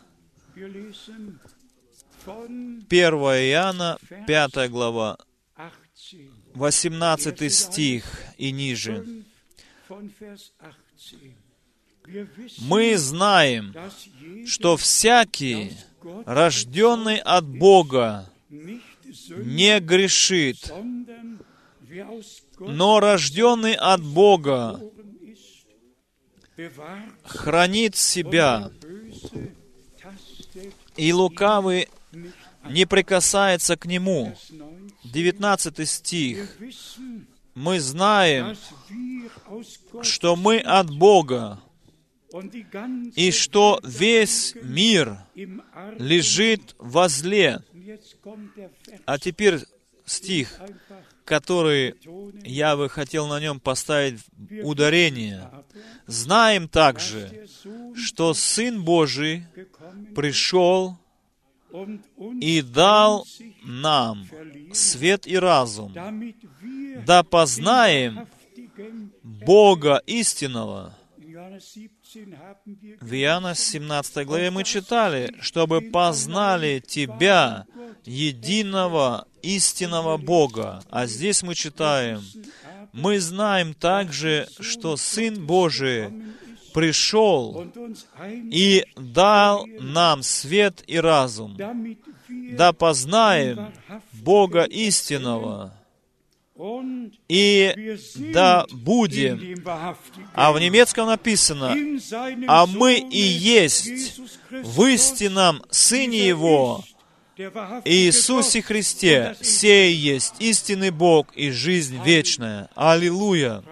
1 Иоанна, 5 глава, 18 стих и ниже. «Мы знаем, что всякий, рожденный от Бога, не грешит, но рожденный от Бога хранит себя, и лукавый не прикасается к нему. 19 стих. Мы знаем, что мы от Бога, и что весь мир лежит возле. А теперь стих, который я бы хотел на нем поставить ударение. Знаем также, что Сын Божий пришел и дал нам свет и разум, да познаем Бога истинного. В Иоанна 17 главе мы читали, чтобы познали Тебя, единого истинного Бога. А здесь мы читаем, мы знаем также, что Сын Божий пришел и дал нам свет и разум, да познаем Бога истинного, и да будем. А в немецком написано, а мы и есть в истинном Сыне Его, Иисусе Христе, сей есть истинный Бог и жизнь вечная. Аллилуйя!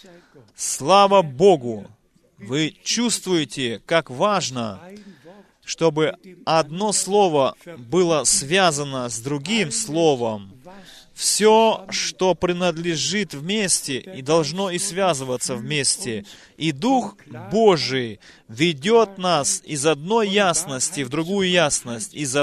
Слава Богу! Вы чувствуете, как важно, чтобы одно слово было связано с другим словом. Все, что принадлежит вместе, и должно и связываться вместе. И Дух Божий ведет нас из одной ясности в другую ясность, из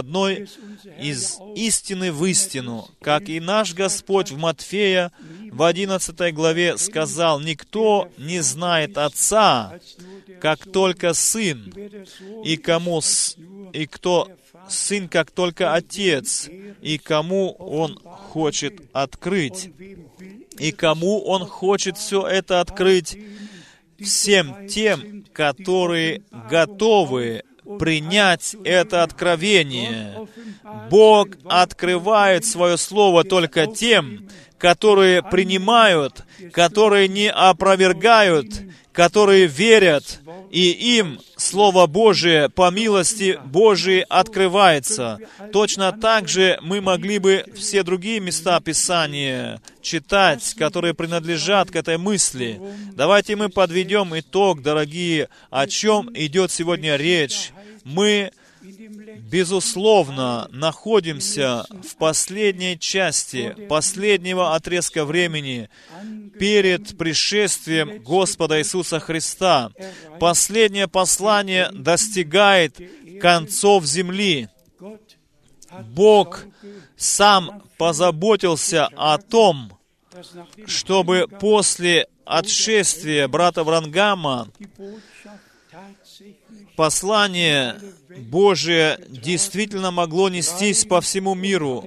истины в истину. Как и наш Господь в Матфея в 11 главе сказал, «Никто не знает Отца, как только Сын, и кто Сын, как только Отец, и кому Он хочет открыть». И кому Он хочет все это открыть? Всем тем, которые готовы принять это откровение. Бог открывает свое Слово только тем, которые принимают, которые не опровергают, которые верят, и им Слово Божие по милости Божией открывается. Точно так же мы могли бы все другие места Писания читать, которые принадлежат к этой мысли. Давайте мы подведем итог, дорогие, о чем идет сегодня речь. Мы, безусловно, находимся в последней части, последнего отрезка времени перед пришествием Господа Иисуса Христа. Последнее послание достигает концов земли. Бог сам позаботился о том, чтобы после отшествия брата Бранхама послание Божие действительно могло нестись по всему миру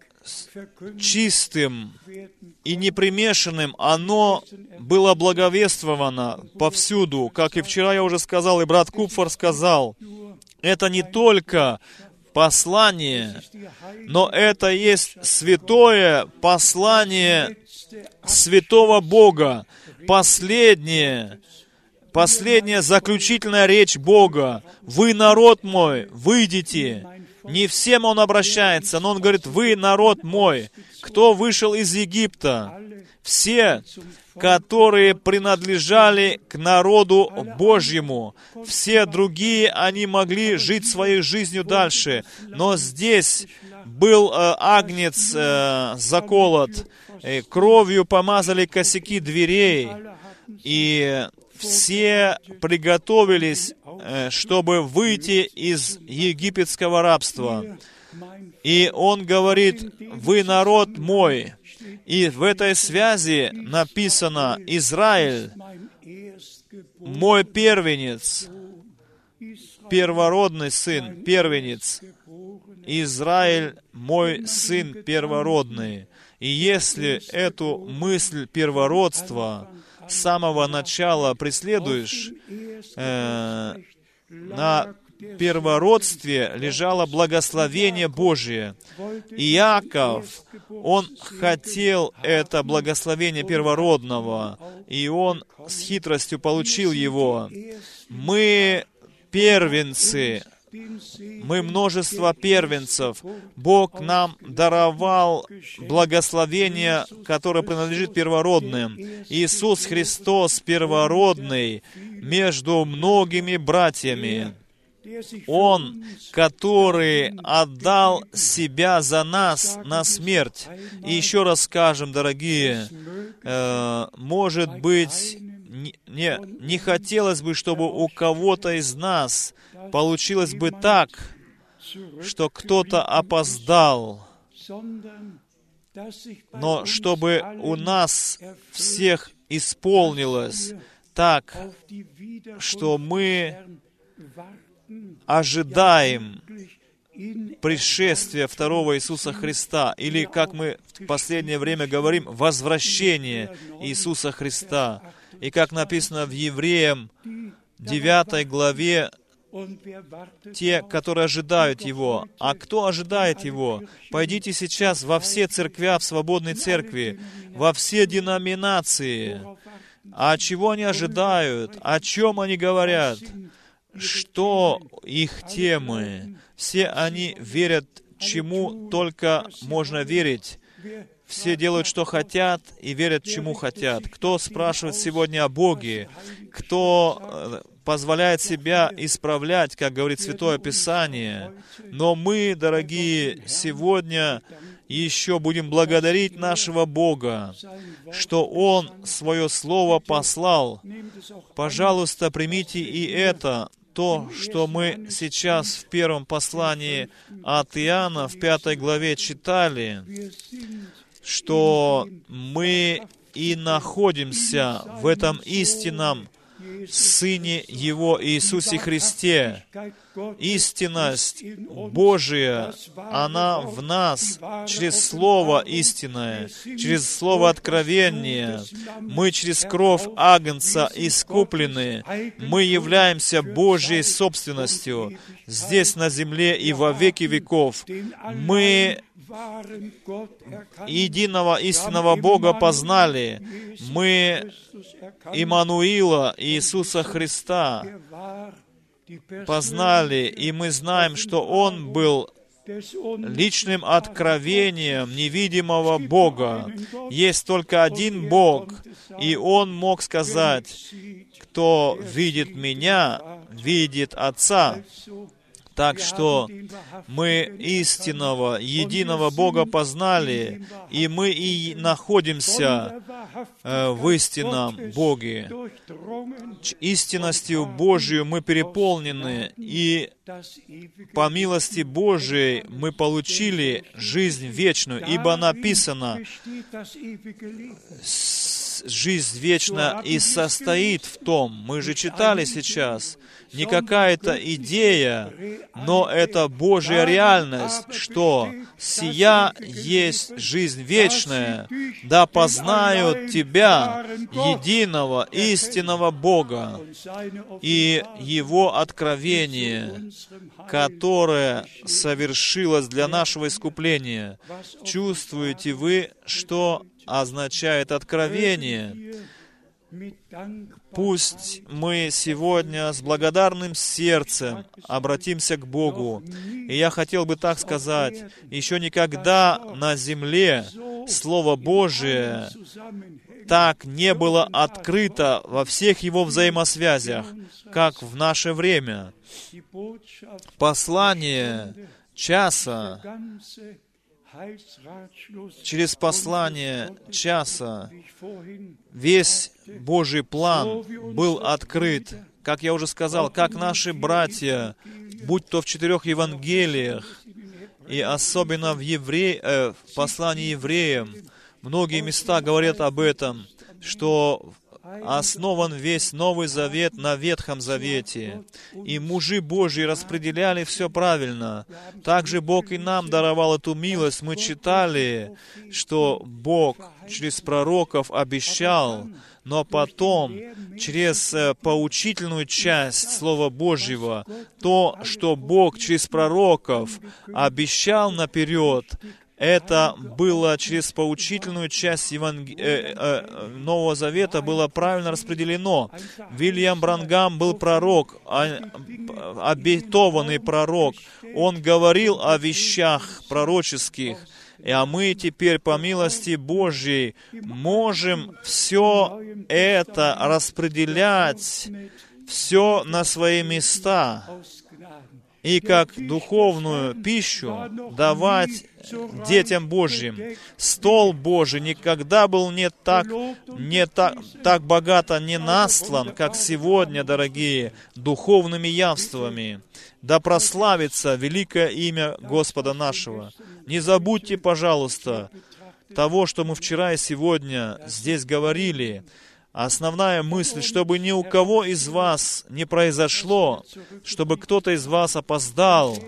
чистым и непримешанным. Оно было благовествовано повсюду. Как и вчера я уже сказал, и брат Купфер сказал, это не только послание, но это есть святое послание святого Бога, последняя заключительная речь Бога. «Вы, народ мой, выйдите». Не всем Он обращается, но Он говорит, «Вы, народ мой». Кто вышел из Египта? Все, которые принадлежали к народу Божьему. Все другие, они могли жить своей жизнью дальше. Но здесь был агнец заколот, кровью помазали косяки дверей, и все приготовились, чтобы выйти из египетского рабства. И Он говорит, «Вы народ мой». И в этой связи написано, «Израиль, мой первенец», первородный сын, первенец. «Израиль, мой сын первородный». И если эту мысль первородства с самого начала преследуешь, на первородстве лежало благословение Божие. Иаков, он хотел это благословение первородного, и он с хитростью получил его. Мы первенцы, мы множество первенцев. Бог нам даровал благословение, которое принадлежит первородным. Иисус Христос первородный между многими братьями. Он, который отдал себя за нас на смерть. И еще раз скажем, дорогие, может быть, не хотелось бы, чтобы у кого-то из нас получилось бы так, что кто-то опоздал, но чтобы у нас всех исполнилось так, что мы ожидаем пришествия второго Иисуса Христа, или, как мы в последнее время говорим, возвращение Иисуса Христа. И как написано в Евреям 9 главе, те, которые ожидают Его. А кто ожидает Его? Пойдите сейчас во все церкви, в свободной церкви, во все деноминации. А чего они ожидают? О чем они говорят? Что их темы? Все они верят, чему только можно верить. Все делают, что хотят, и верят, чему хотят. Кто спрашивает сегодня о Боге? Кто позволяет себя исправлять, как говорит Святое Писание? Но мы, дорогие, сегодня еще будем благодарить нашего Бога, что Он свое Слово послал. Пожалуйста, примите и это, то, что мы сейчас в первом послании от Иоанна в 5 главе читали, что мы и находимся в этом истинном Сыне Его Иисусе Христе. Истинность Божия, она в нас через Слово истинное, через Слово откровения. Мы через кровь Агнца искуплены. Мы являемся Божьей собственностью здесь на земле и во веки веков. Мы единого истинного Бога познали. Мы Иммануила, Иисуса Христа, познали, и мы знаем, что Он был личным откровением невидимого Бога. Есть только один Бог, и Он мог сказать: «Кто видит Меня, видит Отца». Так что мы истинного, единого Бога познали, и мы и находимся в истинном Боге. Истинностью Божию мы переполнены, и по милости Божией мы получили жизнь вечную, ибо написано: жизнь вечная и состоит в том. Мы же читали сейчас, не какая-то идея, но это Божья реальность, что сия есть жизнь вечная, да познают Тебя, единого, истинного Бога, и Его откровение, которое совершилось для нашего искупления. Чувствуете вы, что означает откровение? Пусть мы сегодня с благодарным сердцем обратимся к Богу. И я хотел бы так сказать: еще никогда на земле Слово Божие так не было открыто во всех его взаимосвязях, как в наше время. Послание часа, через послание часа весь Божий план был открыт. Как я уже сказал, как наши братья, будь то в 4 Евангелиях, и особенно в послании евреям, многие места говорят об этом, что основан весь Новый Завет на Ветхом Завете. И мужи Божьи распределяли все правильно. Также Бог и нам даровал эту милость. Мы читали, что Бог через пророков обещал, но потом через поучительную часть Слова Божьего, то, что Бог через пророков обещал наперед, это было через поучительную часть Нового Завета, было правильно распределено. Вильям Брангам был пророк, обетованный пророк. Он говорил о вещах пророческих. А мы теперь, по милости Божьей, можем все это распределять, все на свои места, и как духовную пищу давать детям Божьим. Стол Божий никогда был не так богато не наслан, как сегодня, дорогие, духовными явствами. Да прославится великое имя Господа нашего. Не забудьте, пожалуйста, того, что мы вчера и сегодня здесь говорили. Основная мысль, чтобы ни у кого из вас не произошло, чтобы кто-то из вас опоздал.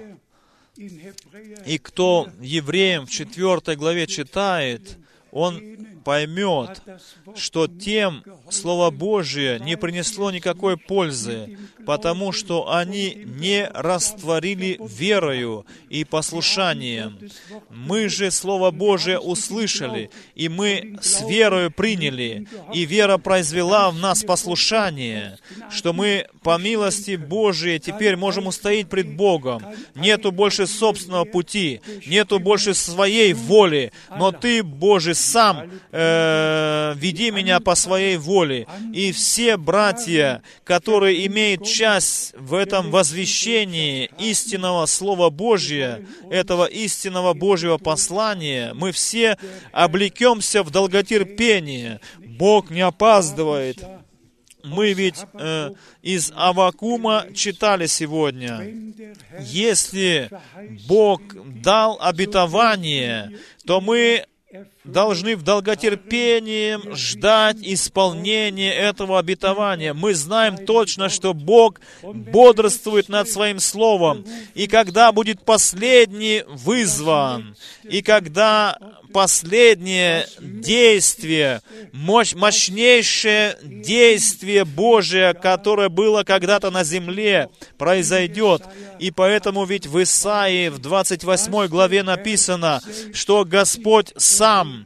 И кто Евреям в 4 главе читает, он поймет, что тем Слово Божие не принесло никакой пользы, потому что они не растворили верою и послушанием. Мы же Слово Божие услышали, и мы с верою приняли, и вера произвела в нас послушание, что мы по милости Божией теперь можем устоять пред Богом. Нету больше собственного пути, нету больше своей воли, но Ты, Боже, Сам веди меня по своей воле. И все братья, которые имеют часть в этом возвещении истинного Слова Божия, этого истинного Божьего послания, мы все облекемся в долготерпение. Бог не опаздывает. Мы ведь из Аввакума читали сегодня. Если Бог дал обетование, то мы должны в долготерпении ждать исполнения этого обетования. Мы знаем точно, что Бог бодрствует над Своим Словом. И когда будет последний вызван, и когда последнее действие, мощнейшее действие Божие, которое было когда-то на земле, произойдет. И поэтому ведь в Исаии в 28 главе написано, что Господь Сам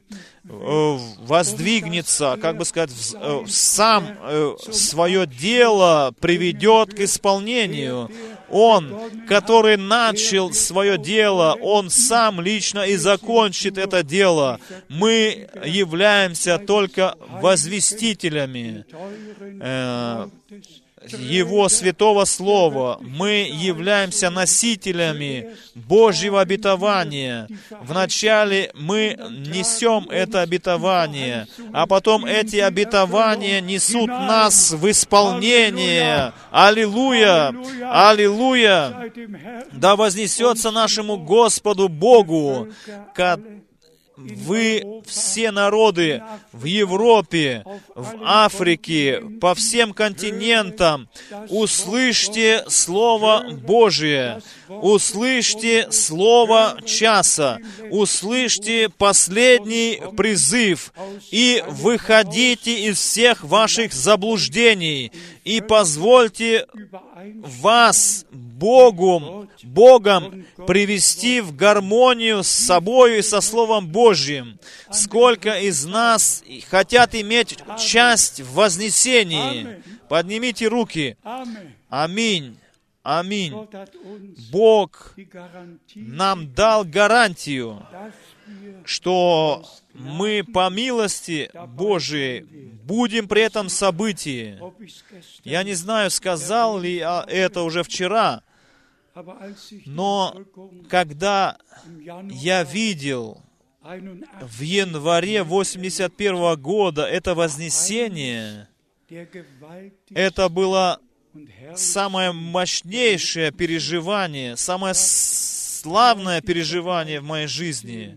воздвигнется, как бы сказать, сам свое дело приведет к исполнению. Он, который начал свое дело, Он сам лично и закончит это дело. Мы являемся только возвестителями Его Святого Слова. Мы являемся носителями Божьего обетования. Вначале мы несем это обетование, а потом эти обетования несут нас в исполнение. Аллилуйя! Аллилуйя! Да вознесется нашему Господу Богу, вы все народы в Европе, в Африке, по всем континентам, услышьте Слово Божие, услышьте Слово часа, услышьте последний призыв и выходите из всех ваших заблуждений и позвольте вас Богом привести в гармонию с собой и со Словом Божьим. Сколько из нас хотят иметь часть в вознесении? Поднимите руки. Аминь. Аминь. Бог нам дал гарантию, что мы по милости Божией будем при этом событии. Я не знаю, сказал ли я это уже вчера, но когда я видел в январе 81 года это вознесение, это было самое мощнейшее переживание, самое славное переживание в моей жизни.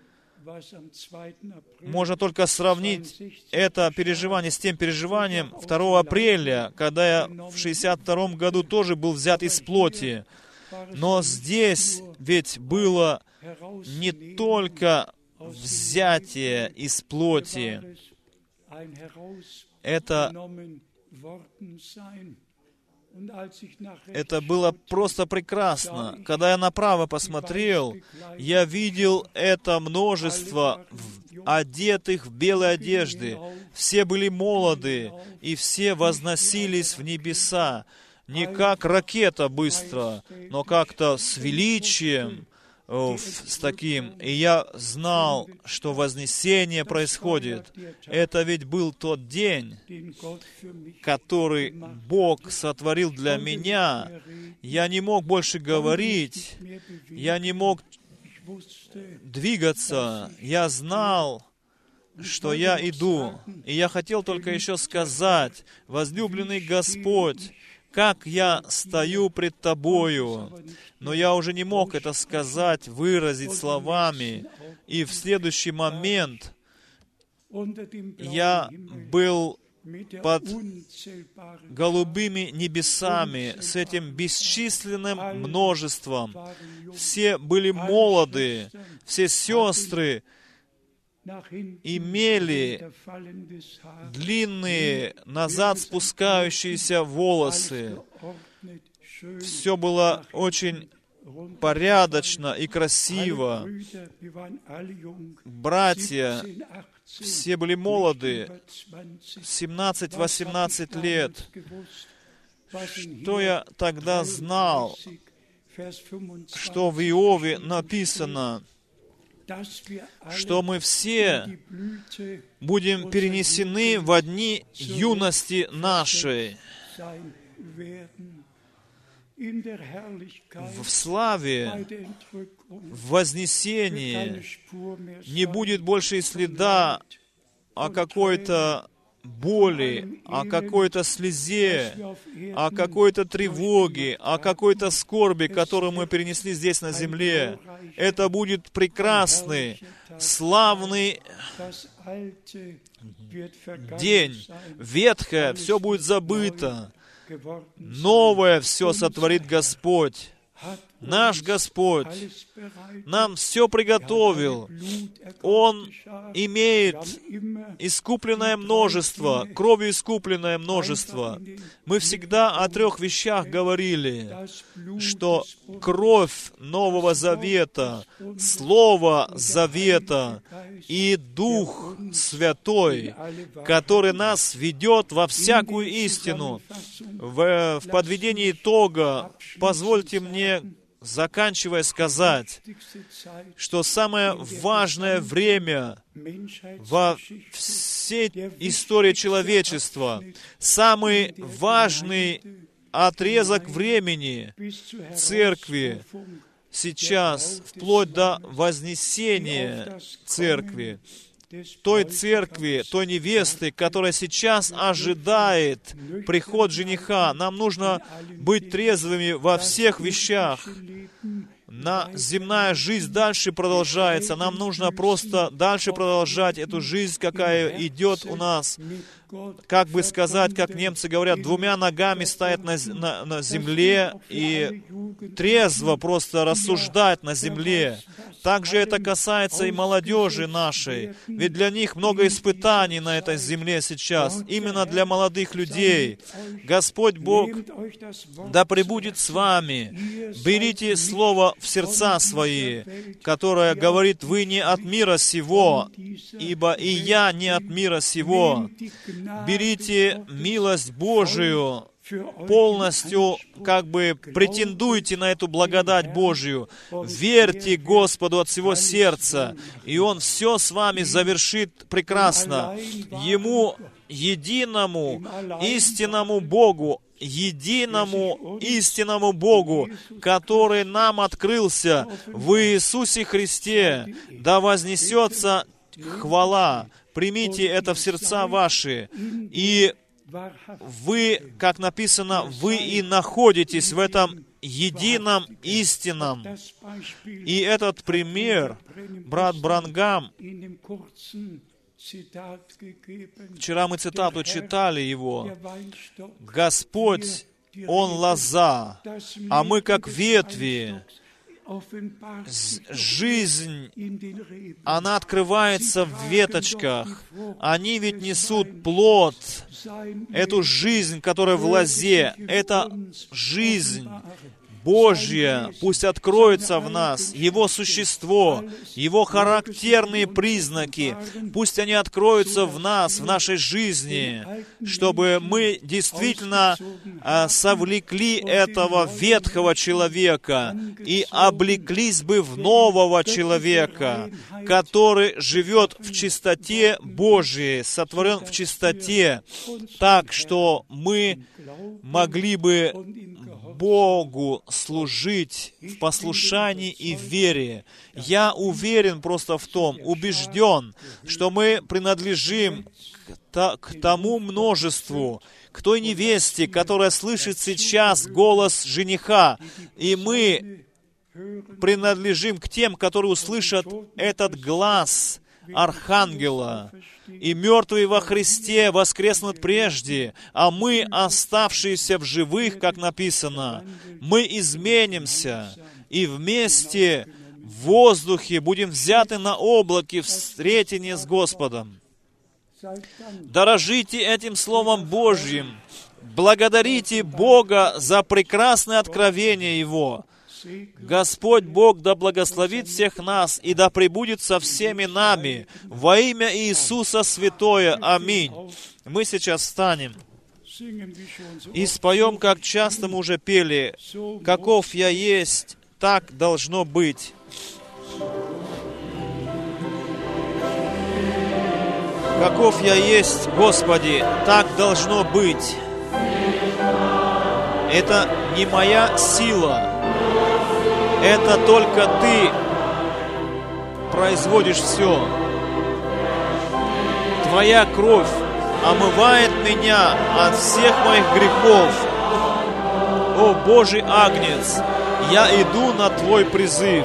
Можно только сравнить это переживание с тем переживанием 2 апреля, когда я в 62 году тоже был взят из плоти. Но здесь ведь было не только взятие из плоти. Это было просто прекрасно. Когда я направо посмотрел, я видел это множество одетых в белые одежды. Все были молоды, и все возносились в небеса. Не как ракета быстро, но как-то с величием, с таким. И я знал, что вознесение происходит. Это ведь был тот день, который Бог сотворил для меня. Я не мог больше говорить, я не мог двигаться. Я знал, что я иду. И я хотел только еще сказать: возлюбленный Господь, как я стою пред Тобою, но я уже не мог это сказать, выразить словами. И в следующий момент я был под голубыми небесами с этим бесчисленным множеством. Все были молоды, все сестры имели длинные, назад спускающиеся волосы. Все было очень порядочно и красиво. Братья, все были молоды, 17-18 лет. Что я тогда знал, что в Иове написано, что мы все будем перенесены во дни юности нашей. В славе, в вознесении не будет больше и следа о какой-то боли, о какой-то слезе, о какой-то тревоге, о какой-то скорби, которую мы перенесли здесь на земле. Это будет прекрасный, славный день. Ветхое все будет забыто. Новое все сотворит Господь. Наш Господь нам все приготовил. Он имеет искупленное множество, кровью искупленное множество. Мы всегда о 3 вещах говорили, что кровь Нового Завета, Слово Завета и Дух Святой, который нас ведет во всякую истину. В подведении итога позвольте мне, заканчивая, сказать, что самое важное время во всей истории человечества, самый важный отрезок времени Церкви сейчас, вплоть до вознесения Церкви, той церкви, той невесты, которая сейчас ожидает приход жениха. Нам нужно быть трезвыми во всех вещах. Земная жизнь дальше продолжается. Нам нужно просто дальше продолжать эту жизнь, какая идет у нас. Как бы сказать, как немцы говорят, 2 ногами стоять на земле и трезво просто рассуждать на земле. Также это касается и молодежи нашей. Ведь для них много испытаний на этой земле сейчас. Именно для молодых людей. Господь Бог да пребудет с вами. Берите слово в сердца свои, которое говорит: «Вы не от мира сего, ибо и я не от мира сего». Берите милость Божию, полностью претендуйте на эту благодать Божию. Верьте Господу от всего сердца, и Он все с вами завершит прекрасно. Ему, единому, истинному Богу, который нам открылся в Иисусе Христе, да вознесется хвала. Примите это в сердца ваши, и вы, как написано, вы и находитесь в этом едином истинном. И этот пример брат Бранхам, вчера мы цитату читали его: «Господь, Он лоза, а мы как ветви». жизнь, она открывается в веточках. Они ведь несут плод. Эту жизнь, которая в лозе, это жизнь Божья, пусть откроется в нас, Его существо, Его характерные признаки, пусть они откроются в нас, в нашей жизни, чтобы мы действительно совлекли этого ветхого человека и облеклись бы в нового человека, который живет в чистоте Божией, сотворен в чистоте, так что мы могли бы Богу служить в послушании и в вере. Я уверен просто в том, убежден, что мы принадлежим к тому множеству, к той невесте, которая слышит сейчас голос жениха, и мы принадлежим к тем, которые услышат этот глаз Архангела. И мертвые во Христе воскреснут прежде, а мы, оставшиеся в живых, как написано, мы изменимся, и вместе в воздухе будем взяты на облаке в встретении с Господом. Дорожите этим Словом Божьим, благодарите Бога за прекрасное откровение Его. Господь Бог да благословит всех нас и да пребудет со всеми нами во имя Иисуса Святое. Аминь. Мы сейчас встанем и споем, как часто мы уже пели: «Каков я есть, так должно быть». Каков я есть, Господи, так должно быть. Это не моя сила. Это только Ты производишь все. Твоя кровь омывает меня от всех моих грехов. О, Божий Агнец, я иду на Твой призыв.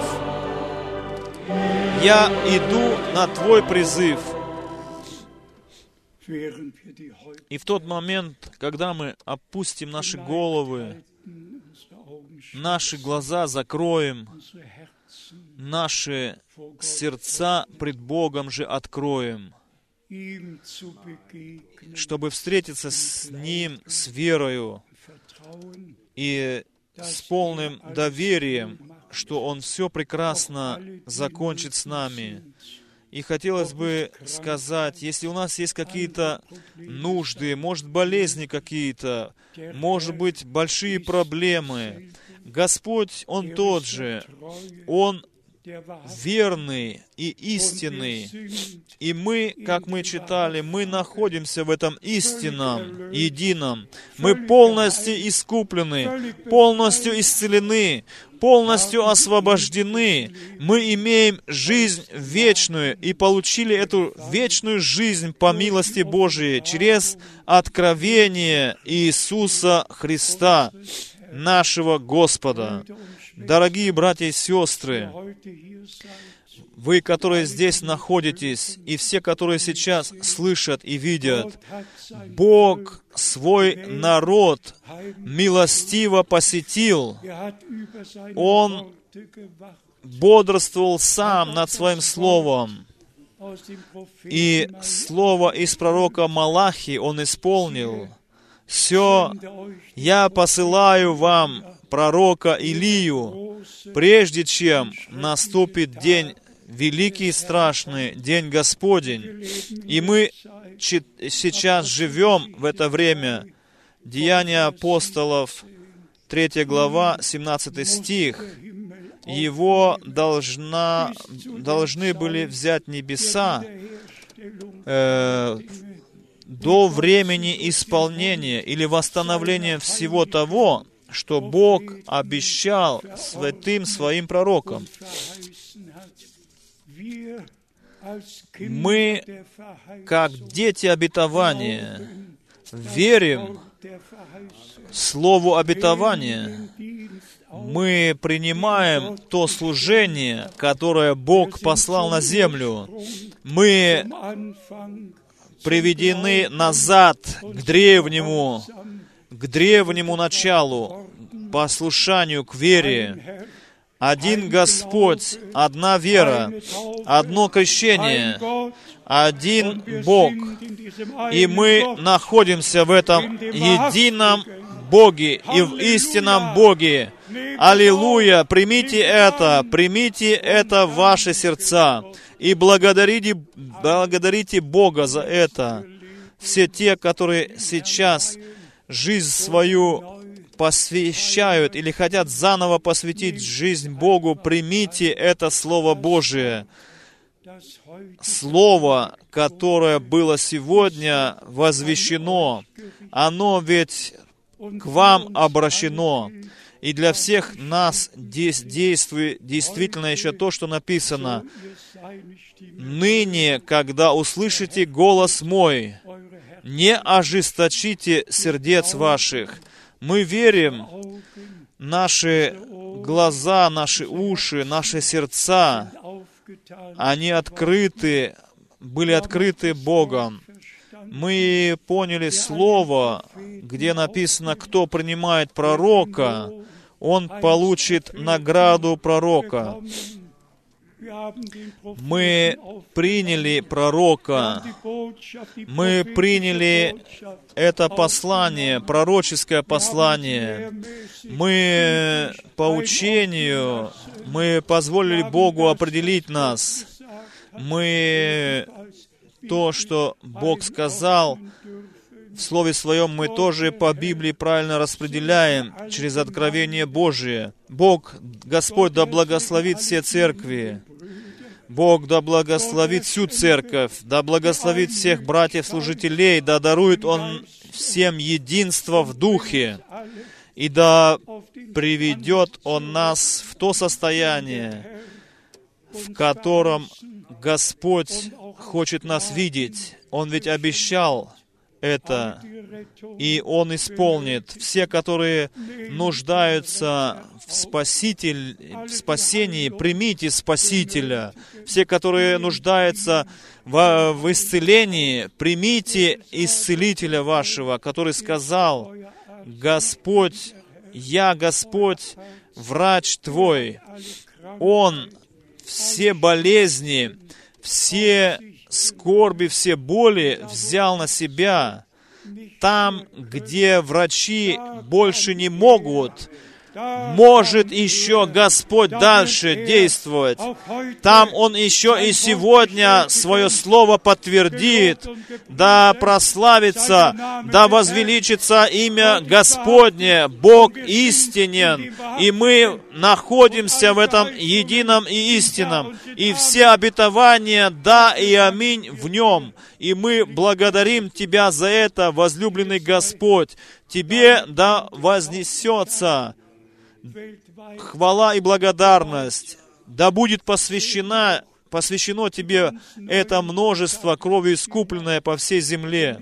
Я иду на Твой призыв. И в тот момент, когда мы опустим наши головы, наши глаза закроем, наши сердца пред Богом же откроем, чтобы встретиться с Ним с верою и с полным доверием, что Он все прекрасно закончит с нами. И хотелось бы сказать, если у нас есть какие-то нужды, может, болезни какие-то, может быть, большие проблемы, Господь, Он тот же, Он верный и истинный. И мы, как мы читали, мы находимся в этом истинном, едином. Мы полностью искуплены, полностью исцелены, полностью освобождены. Мы имеем жизнь вечную и получили эту вечную жизнь по милости Божией через откровение Иисуса Христа, нашего Господа. Дорогие братья и сестры, вы, которые здесь находитесь, и все, которые сейчас слышат и видят, Бог свой народ милостиво посетил. Он бодрствовал сам над Своим Словом. И слово из пророка Малахии Он исполнил. «Все, я посылаю вам пророка Илию, прежде чем наступит день великий и страшный, день Господень». И мы сейчас живем в это время. Деяния апостолов, 3 глава, 17 стих. Его должны были взять небеса до времени исполнения или восстановления всего того, что Бог обещал святым Своим пророкам. Мы, как дети обетования, верим Слову обетования. Мы принимаем то служение, которое Бог послал на землю. Мы приведены назад к древнему началу, послушанию, к вере. один Господь, одна вера, одно крещение, один Бог. И мы находимся в этом едином Боге и в истинном Боге. Аллилуйя! Примите это в ваши сердца. И благодарите Бога за это. Все те, которые сейчас жизнь свою посвящают или хотят заново посвятить жизнь Богу, примите это Слово Божие. Слово, которое было сегодня возвещено, оно ведь к вам обращено. И для всех нас действует действительно еще то, что написано. «Ныне, когда услышите голос мой, не ожесточите сердец ваших». Мы верим, наши глаза, наши уши, наши сердца, они были открыты Богом. Мы поняли Слово, где написано, кто принимает пророка, он получит награду пророка. Мы приняли пророка, мы приняли это послание, пророческое послание. Мы по учению, мы позволили Богу определить нас. Мы то, что Бог сказал в Слове Своем, мы тоже по Библии правильно распределяем через откровение Божие. Бог, Господь, да благословит все церкви. Бог да благословит всю церковь, да благословит всех братьев-служителей, да дарует Он всем единство в Духе, и да приведет Он нас в то состояние, в котором Господь хочет нас видеть. Он ведь обещал это, и Он исполнит. Все, которые нуждаются в спасении, примите Спасителя. Все, которые нуждаются в исцелении, примите Исцелителя вашего, который сказал: «Господь, я Господь, врач твой». Он все болезни, все скорби, все боли взял на себя. Там, где врачи больше не могут, может еще Господь дальше действовать. Там Он еще и сегодня свое Слово подтвердит. Да прославится, да возвеличится имя Господне. Бог истинен. И мы находимся в этом едином и истинном. И все обетования «да» и «аминь» в Нем. И мы благодарим Тебя за это, возлюбленный Господь. Тебе да вознесется хвала и благодарность. Да будет посвящено Тебе это множество крови искупленное по всей земле.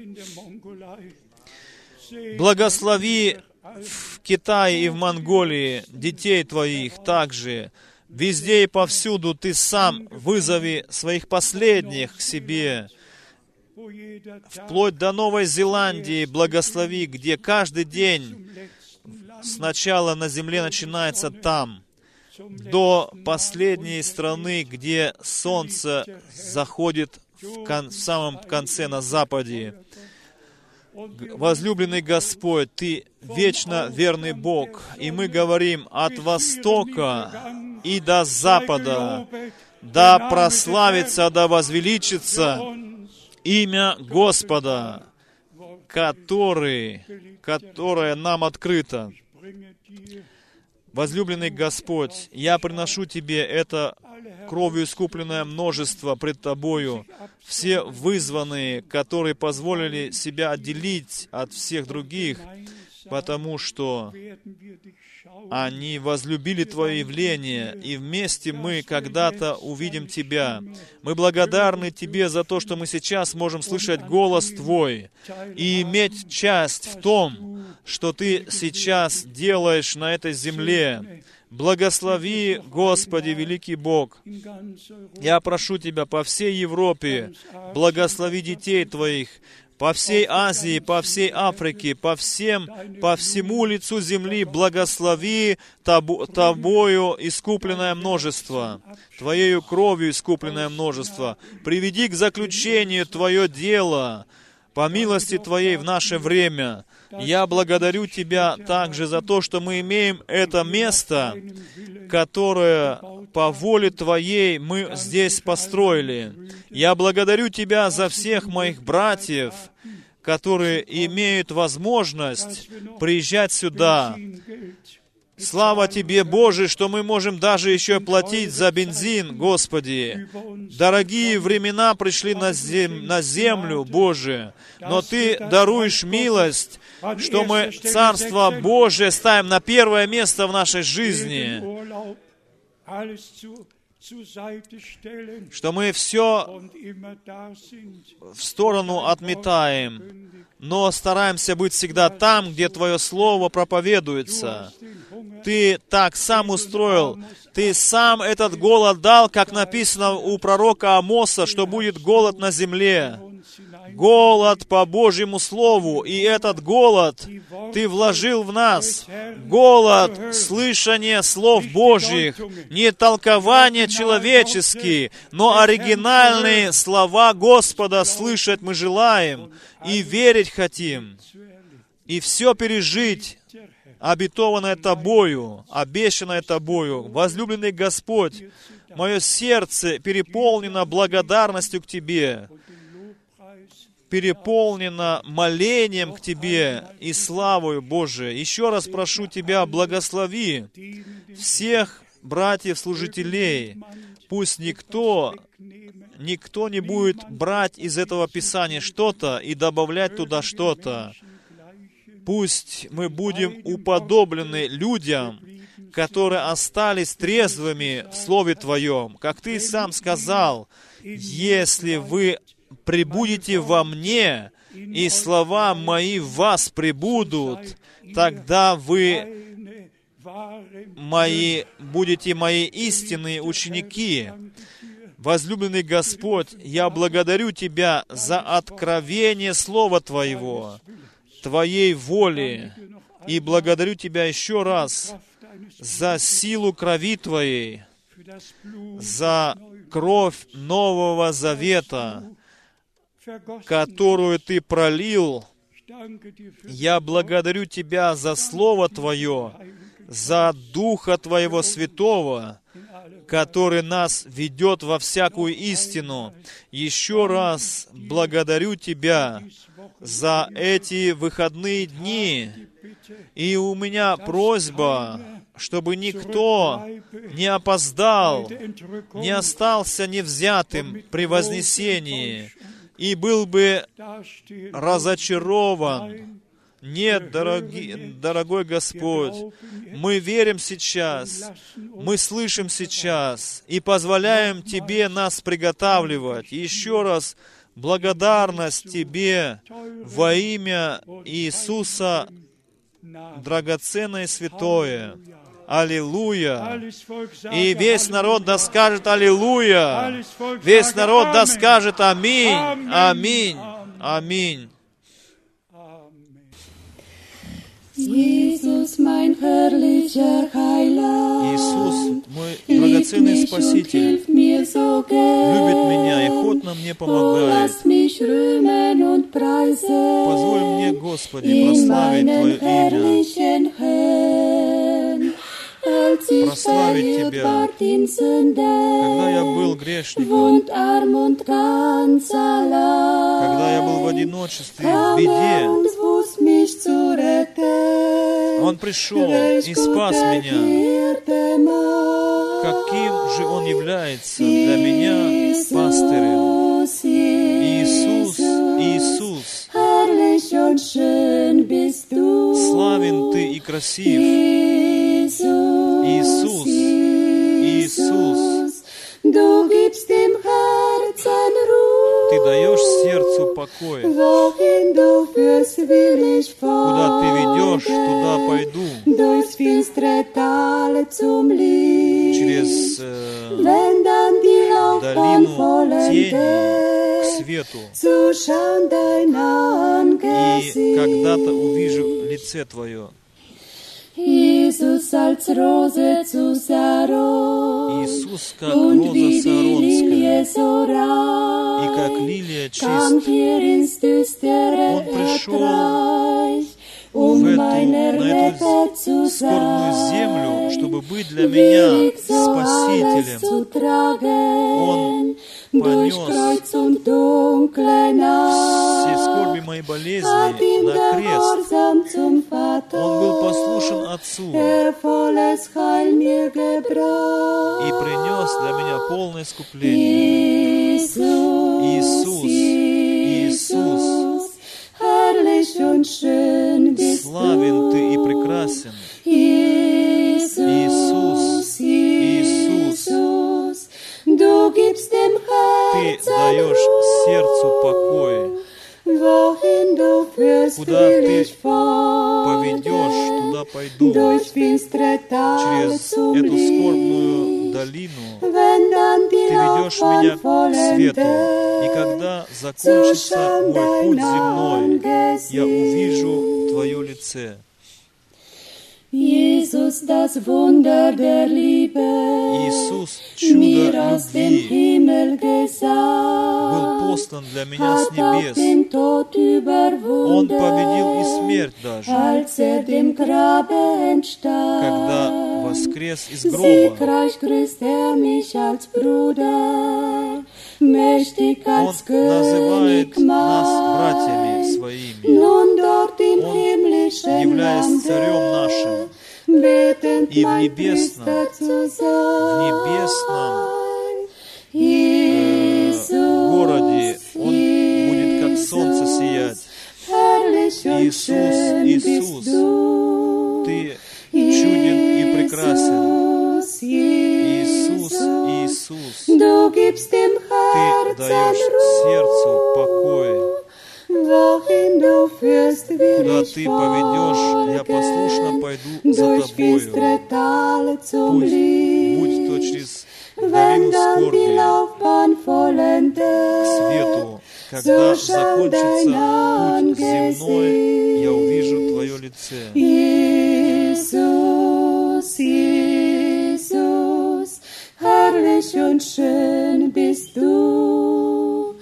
Благослови в Китае и в Монголии детей Твоих также. Везде и повсюду Ты сам вызови своих последних к себе. Вплоть до Новой Зеландии благослови, где каждый день сначала на земле начинается там, до последней страны, где солнце заходит в самом конце на западе. Возлюбленный Господь, Ты вечно верный Бог, и мы говорим от востока и до запада, да прославится, да возвеличится имя Господа, которое нам открыто. Возлюбленный Господь, я приношу Тебе это кровью искупленное множество пред Тобою, все вызванные, которые позволили себя отделить от всех других, потому что они возлюбили Твое явление, и вместе мы когда-то увидим Тебя. Мы благодарны Тебе за то, что мы сейчас можем слышать голос Твой и иметь часть в том, что Ты сейчас делаешь на этой земле. Благослови, Господи, великий Бог. Я прошу Тебя по всей Европе, благослови детей Твоих, по всей Азии, по всей Африке, по всему лицу земли благослови Тобою искупленное множество, Твоею кровью искупленное множество. Приведи к заключению Твое дело, по милости Твоей в наше время. Я благодарю Тебя также за то, что мы имеем это место, которое по воле Твоей мы здесь построили. Я благодарю Тебя за всех моих братьев, которые имеют возможность приезжать сюда. Слава Тебе, Боже, что мы можем даже еще платить за бензин, Господи. Дорогие времена пришли на землю, Боже, но Ты даруешь милость, что мы Царство Божие ставим на первое место в нашей жизни, что мы все в сторону отметаем, но стараемся быть всегда там, где Твое Слово проповедуется. Ты так сам устроил, Ты сам этот голод дал, как написано у пророка Амоса, что будет голод на земле. Голод по Божьему Слову, и этот голод Ты вложил в нас. Голод слышания слов Божьих, не толкования человеческие, но оригинальные слова Господа слышать мы желаем и верить хотим, и все пережить, обетованное Тобою, обещанное Тобою. Возлюбленный Господь, мое сердце переполнено благодарностью к Тебе, переполнено молением к Тебе и славою Божией. Еще раз прошу Тебя, благослови всех братьев-служителей. Пусть никто не будет брать из этого Писания что-то и добавлять туда что-то. Пусть мы будем уподоблены людям, которые остались трезвыми в Слове Твоем. Как Ты сам сказал, если вы пребудете во мне, и слова мои в вас пребудут, тогда вы будете мои истинные ученики. Возлюбленный Господь, я благодарю Тебя за откровение Слова Твоего, Твоей воли, и благодарю Тебя еще раз за силу крови Твоей, за кровь Нового Завета, которую Ты пролил. Я благодарю Тебя за Слово Твое, за Духа Твоего Святого, который нас ведет во всякую истину. Еще раз благодарю Тебя за эти выходные дни. И у меня просьба, чтобы никто не опоздал, не остался невзятым при вознесении и был бы разочарован. Нет, дорогой Господь, мы верим сейчас, мы слышим сейчас и позволяем Тебе нас приготавливать. Еще раз благодарность Тебе во имя Иисуса, драгоценное и святое. Аллилуйя! И весь народ да скажет Аллилуйя! Весь народ да скажет Аминь! Аминь! Аминь! Иисус, mein herrlicher Heiland, Иисус, мой драгоценный Спаситель, любит меня и охотно мне помогает. Позволь мне, Господи, прославить Твое имя, прославить Тебя, когда я был грешником, когда я был в одиночестве, в беде. Он пришел и спас меня. Каким же Он является для меня пастырем? Иисус, Иисус, славен Ты и красив. Иисус, Иисус, Ты даешь сердцу покой. Куда Ты ведешь, туда пойду. Через долину тени к свету, zu schauen dein Angesicht. и когда-то увижу лице Твое. Jesus als Rose zu Saron, Иисус, как und роза wie die Lilie Сааронская, so и как rein, лилия kam чист, hier ins düstere Он пришел Erdreich, в um meine на Retter эту zu скорбную землю, sein, чтобы быть для меня willig so alles Спасителем. zu tragen, durch понес Kreuz und dunkle все Nacht, скорби мои hat болезни ihm на крест. gehorsam zum Vater, Он был послушен Отцу volles Heil mir и gebracht. принес для меня полное искупление. Иисус, Иисус, herrlich und schön bist славен Ты и du. прекрасен. Иисус, Иисус, du gibst dem Ты Herzen даешь сердцу покой. wohin du führst, Куда will Ты ich folgen. поведешь, туда пойду. Durch finstere Tal Через zum эту скорбную Licht, долину wenn dann die Ты ведешь меня Laufbahn к свету. И vollendet, когда закончится мой путь земной, я увижу Твое лице. Jesus, das Wunder der Liebe, Иисус, mir чудо aus dem любви, Himmel был gesandt, послан для меня с hat auch небес. den Tod Он победил и überwunden, смерть даже, als dem Grabe entstand. когда воскрес из гроба. Siegreich grüßt mich als Bruder, mächtig Он als König называет нас братьями своими, nun dort im Он, himmlischen являясь царем Lande, нашим, betend и в mein небесном, Priester zu в небесном sein. городе Он будет как солнце сиять. Herrlich und Иисус, schön Иисус, bist du. Ты чуден и прекрасен. Иисус, Иисус, du gibst dem Ты Herzen даешь сердцу покой. wohin du führst, will Куда ich Ты поведешь, я послушно folgen. пойду за Durch Тобою. finstere Tal zum Будь Licht, то через wenn долину dann die скорби Laufbahn к vollendet, свету, когда закончится путь земной, я увижу Твое лице. Jesus, Jesus, herrlich und schön bist du.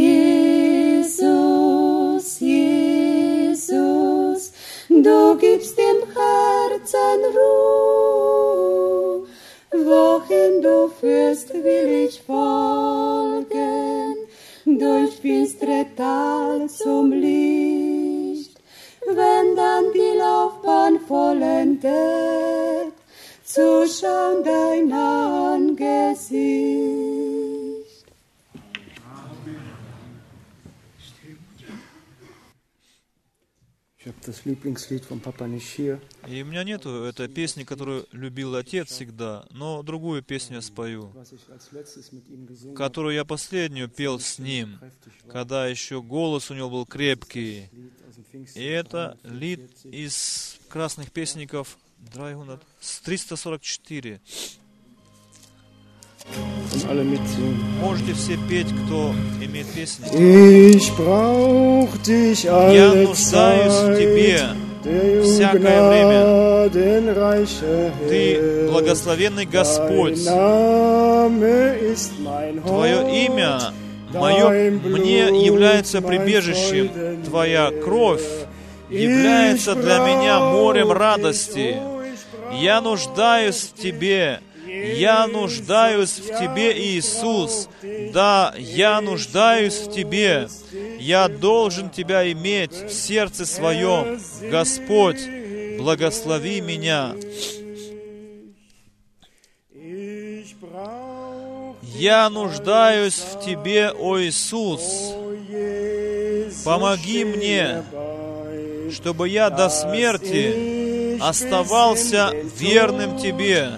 Jesus, Jesus, du gibst dem Herzen Ruhe. Wohin du führst, will ich folgen, durch finstere Tal zum Licht. Wenn dann die Laufbahn vollendet, zu schauen dein Angesicht. И у меня нету этой песни, которую любил отец всегда, но другую песню я спою, которую я последнюю пел с ним, когда еще голос у него был крепкий. И это лид из красных песников 344. Можете все петь, кто имеет песни. Я нуждаюсь в Тебе всякое время. Ты благословенный Господь. Твое имя мне является прибежищем. Твоя кровь является для меня морем радости. Я нуждаюсь в Тебе. Я нуждаюсь в Тебе, Иисус. Да, я нуждаюсь в Тебе. Я должен Тебя иметь в сердце своем. Господь, благослови меня. Я нуждаюсь в Тебе, о Иисус. Помоги мне, чтобы я до смерти оставался верным Тебе.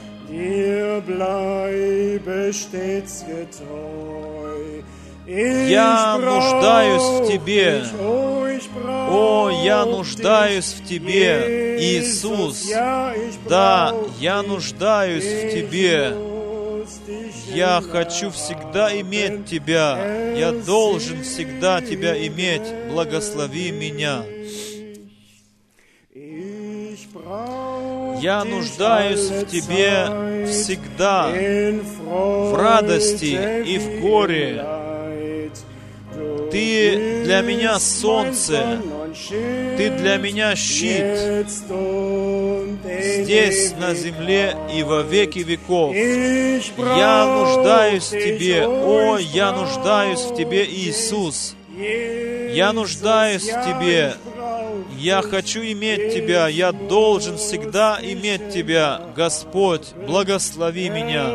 Я нуждаюсь в Тебе. О, я нуждаюсь в Тебе, Иисус. Да, я нуждаюсь в Тебе. Я хочу всегда иметь Тебя. Я должен всегда Тебя иметь. Благослови меня. Я нуждаюсь в Тебе всегда, в радости и в горе. Ты для меня солнце, Ты для меня щит, здесь, на земле и во веки веков. Я нуждаюсь в Тебе, о, я нуждаюсь в Тебе, Иисус. Я нуждаюсь в Тебе. Я хочу иметь Тебя, я должен всегда иметь Тебя. Господь, благослови меня.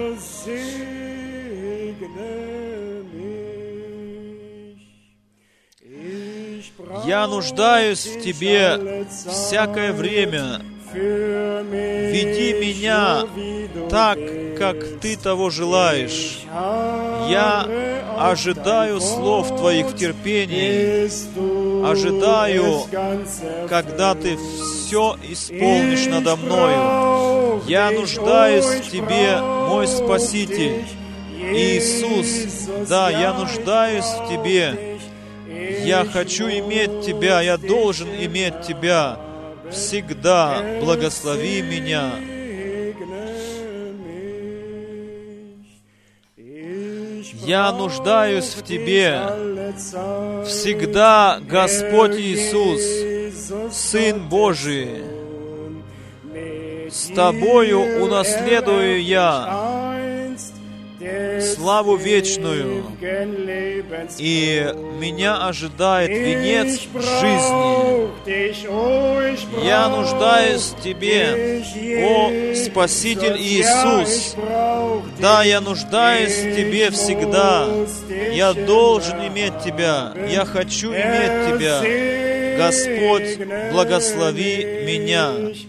Я нуждаюсь в Тебе всякое время. Веди меня так, как Ты того желаешь. Я ожидаю слов Твоих в терпении. Ожидаю, когда Ты все исполнишь надо мною. Я нуждаюсь в Тебе, мой Спаситель. Иисус, да, я нуждаюсь в Тебе. Я хочу иметь Тебя, я должен иметь Тебя. Всегда благослови меня. Я нуждаюсь в Тебе. Всегда, Господь Иисус, Сын Божий. С Тобою унаследую я славу вечную, и меня ожидает венец жизни. Я нуждаюсь в Тебе, о Спаситель Иисус. Да, я нуждаюсь в Тебе всегда. Я должен иметь Тебя. Я хочу иметь Тебя. Господь, благослови меня.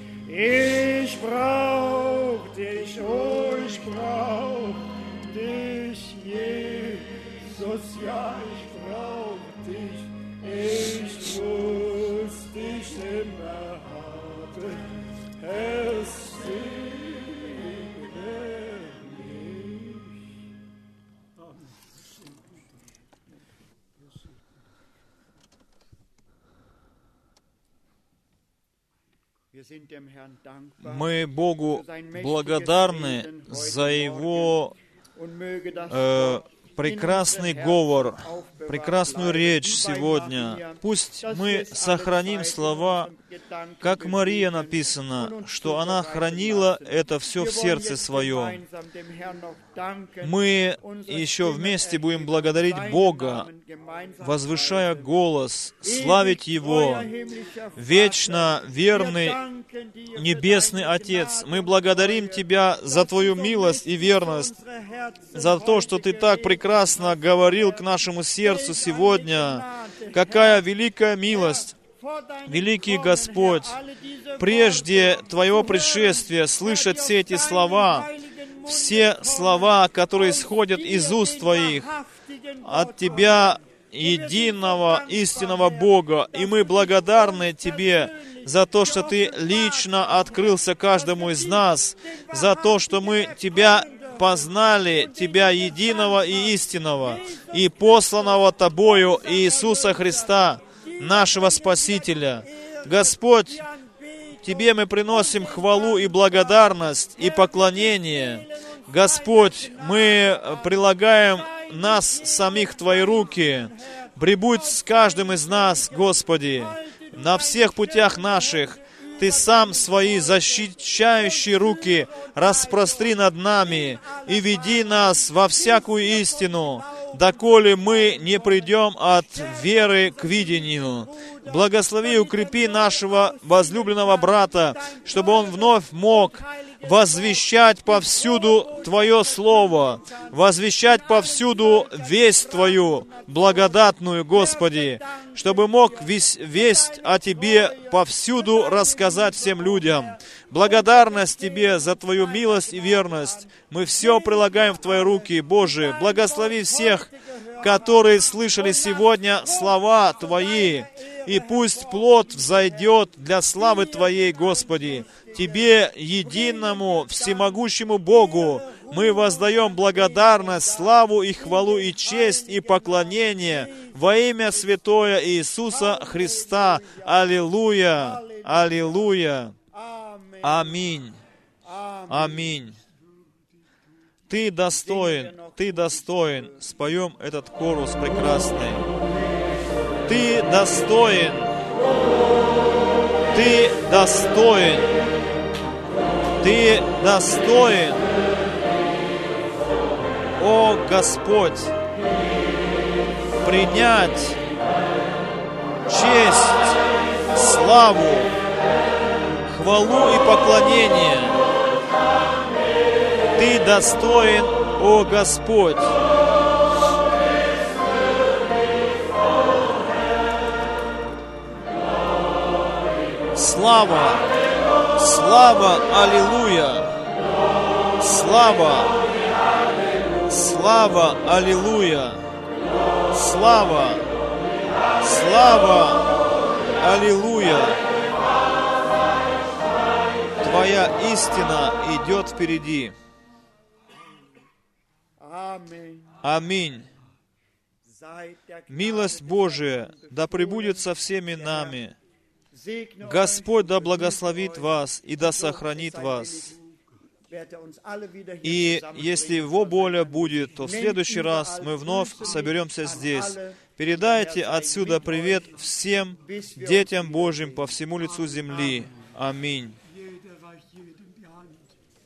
Ja, ich brauch dich, ich muss dich immer haben, Herr, segne mich. Мы Богу благодарны за Его прекрасный говор, прекрасную речь сегодня. Пусть мы сохраним слова, как Мария написано, что она хранила это все в сердце своем. Мы еще вместе будем благодарить Бога, возвышая голос, славить Его. Вечно верный Небесный Отец, мы благодарим Тебя за Твою милость и верность, за то, что Ты так прекрасно говорил к нашему сердцу сегодня. Какая великая милость! Великий Господь, прежде Твоего пришествия слышать все эти слова, все слова, которые исходят из уст Твоих, от Тебя, единого истинного Бога, и мы благодарны Тебе за то, что Ты лично открылся каждому из нас, за то, что мы Тебя познали, Тебя единого и истинного, и посланного Тобою Иисуса Христа, нашего Спасителя. Господь, Тебе мы приносим хвалу и благодарность, и поклонение. Господь, мы прилагаем нас самих в Твои руки. Прибудь с каждым из нас, Господи, на всех путях наших. Ты сам свои защищающие руки распростри над нами и веди нас во всякую истину, доколе мы не придем от веры к видению. Благослови и укрепи нашего возлюбленного брата, чтобы он вновь мог возвещать повсюду Твое Слово, возвещать повсюду весть Твою, благодатную, Господи, чтобы мог весть о Тебе повсюду рассказать всем людям. Благодарность Тебе за Твою милость и верность. Мы все прилагаем в Твои руки, Боже. Благослови всех, которые слышали сегодня слова Твои. и пусть плод взойдет для славы Твоей, Господи. Тебе, единому, всемогущему Богу, мы воздаем благодарность, славу и хвалу, и честь, и поклонение во имя Святое Иисуса Христа. Аллилуйя! Аллилуйя! Аминь! Аминь! Ты достоин, Ты достоин. Споем этот хорус прекрасный. Ты достоин, Ты достоин, Ты достоин, о Господь, принять честь, славу, хвалу и поклонение. Ты достоин, о Господь. Слава, слава, аллилуйя, слава, слава, аллилуйя, слава, слава, аллилуйя. Твоя истина идет впереди. Аминь. Милость Божия да пребудет со всеми нами. Господь да благословит вас и да сохранит вас. И если Его воля будет, то в следующий раз мы вновь соберемся здесь. Передайте отсюда привет всем детям Божьим по всему лицу земли. Аминь.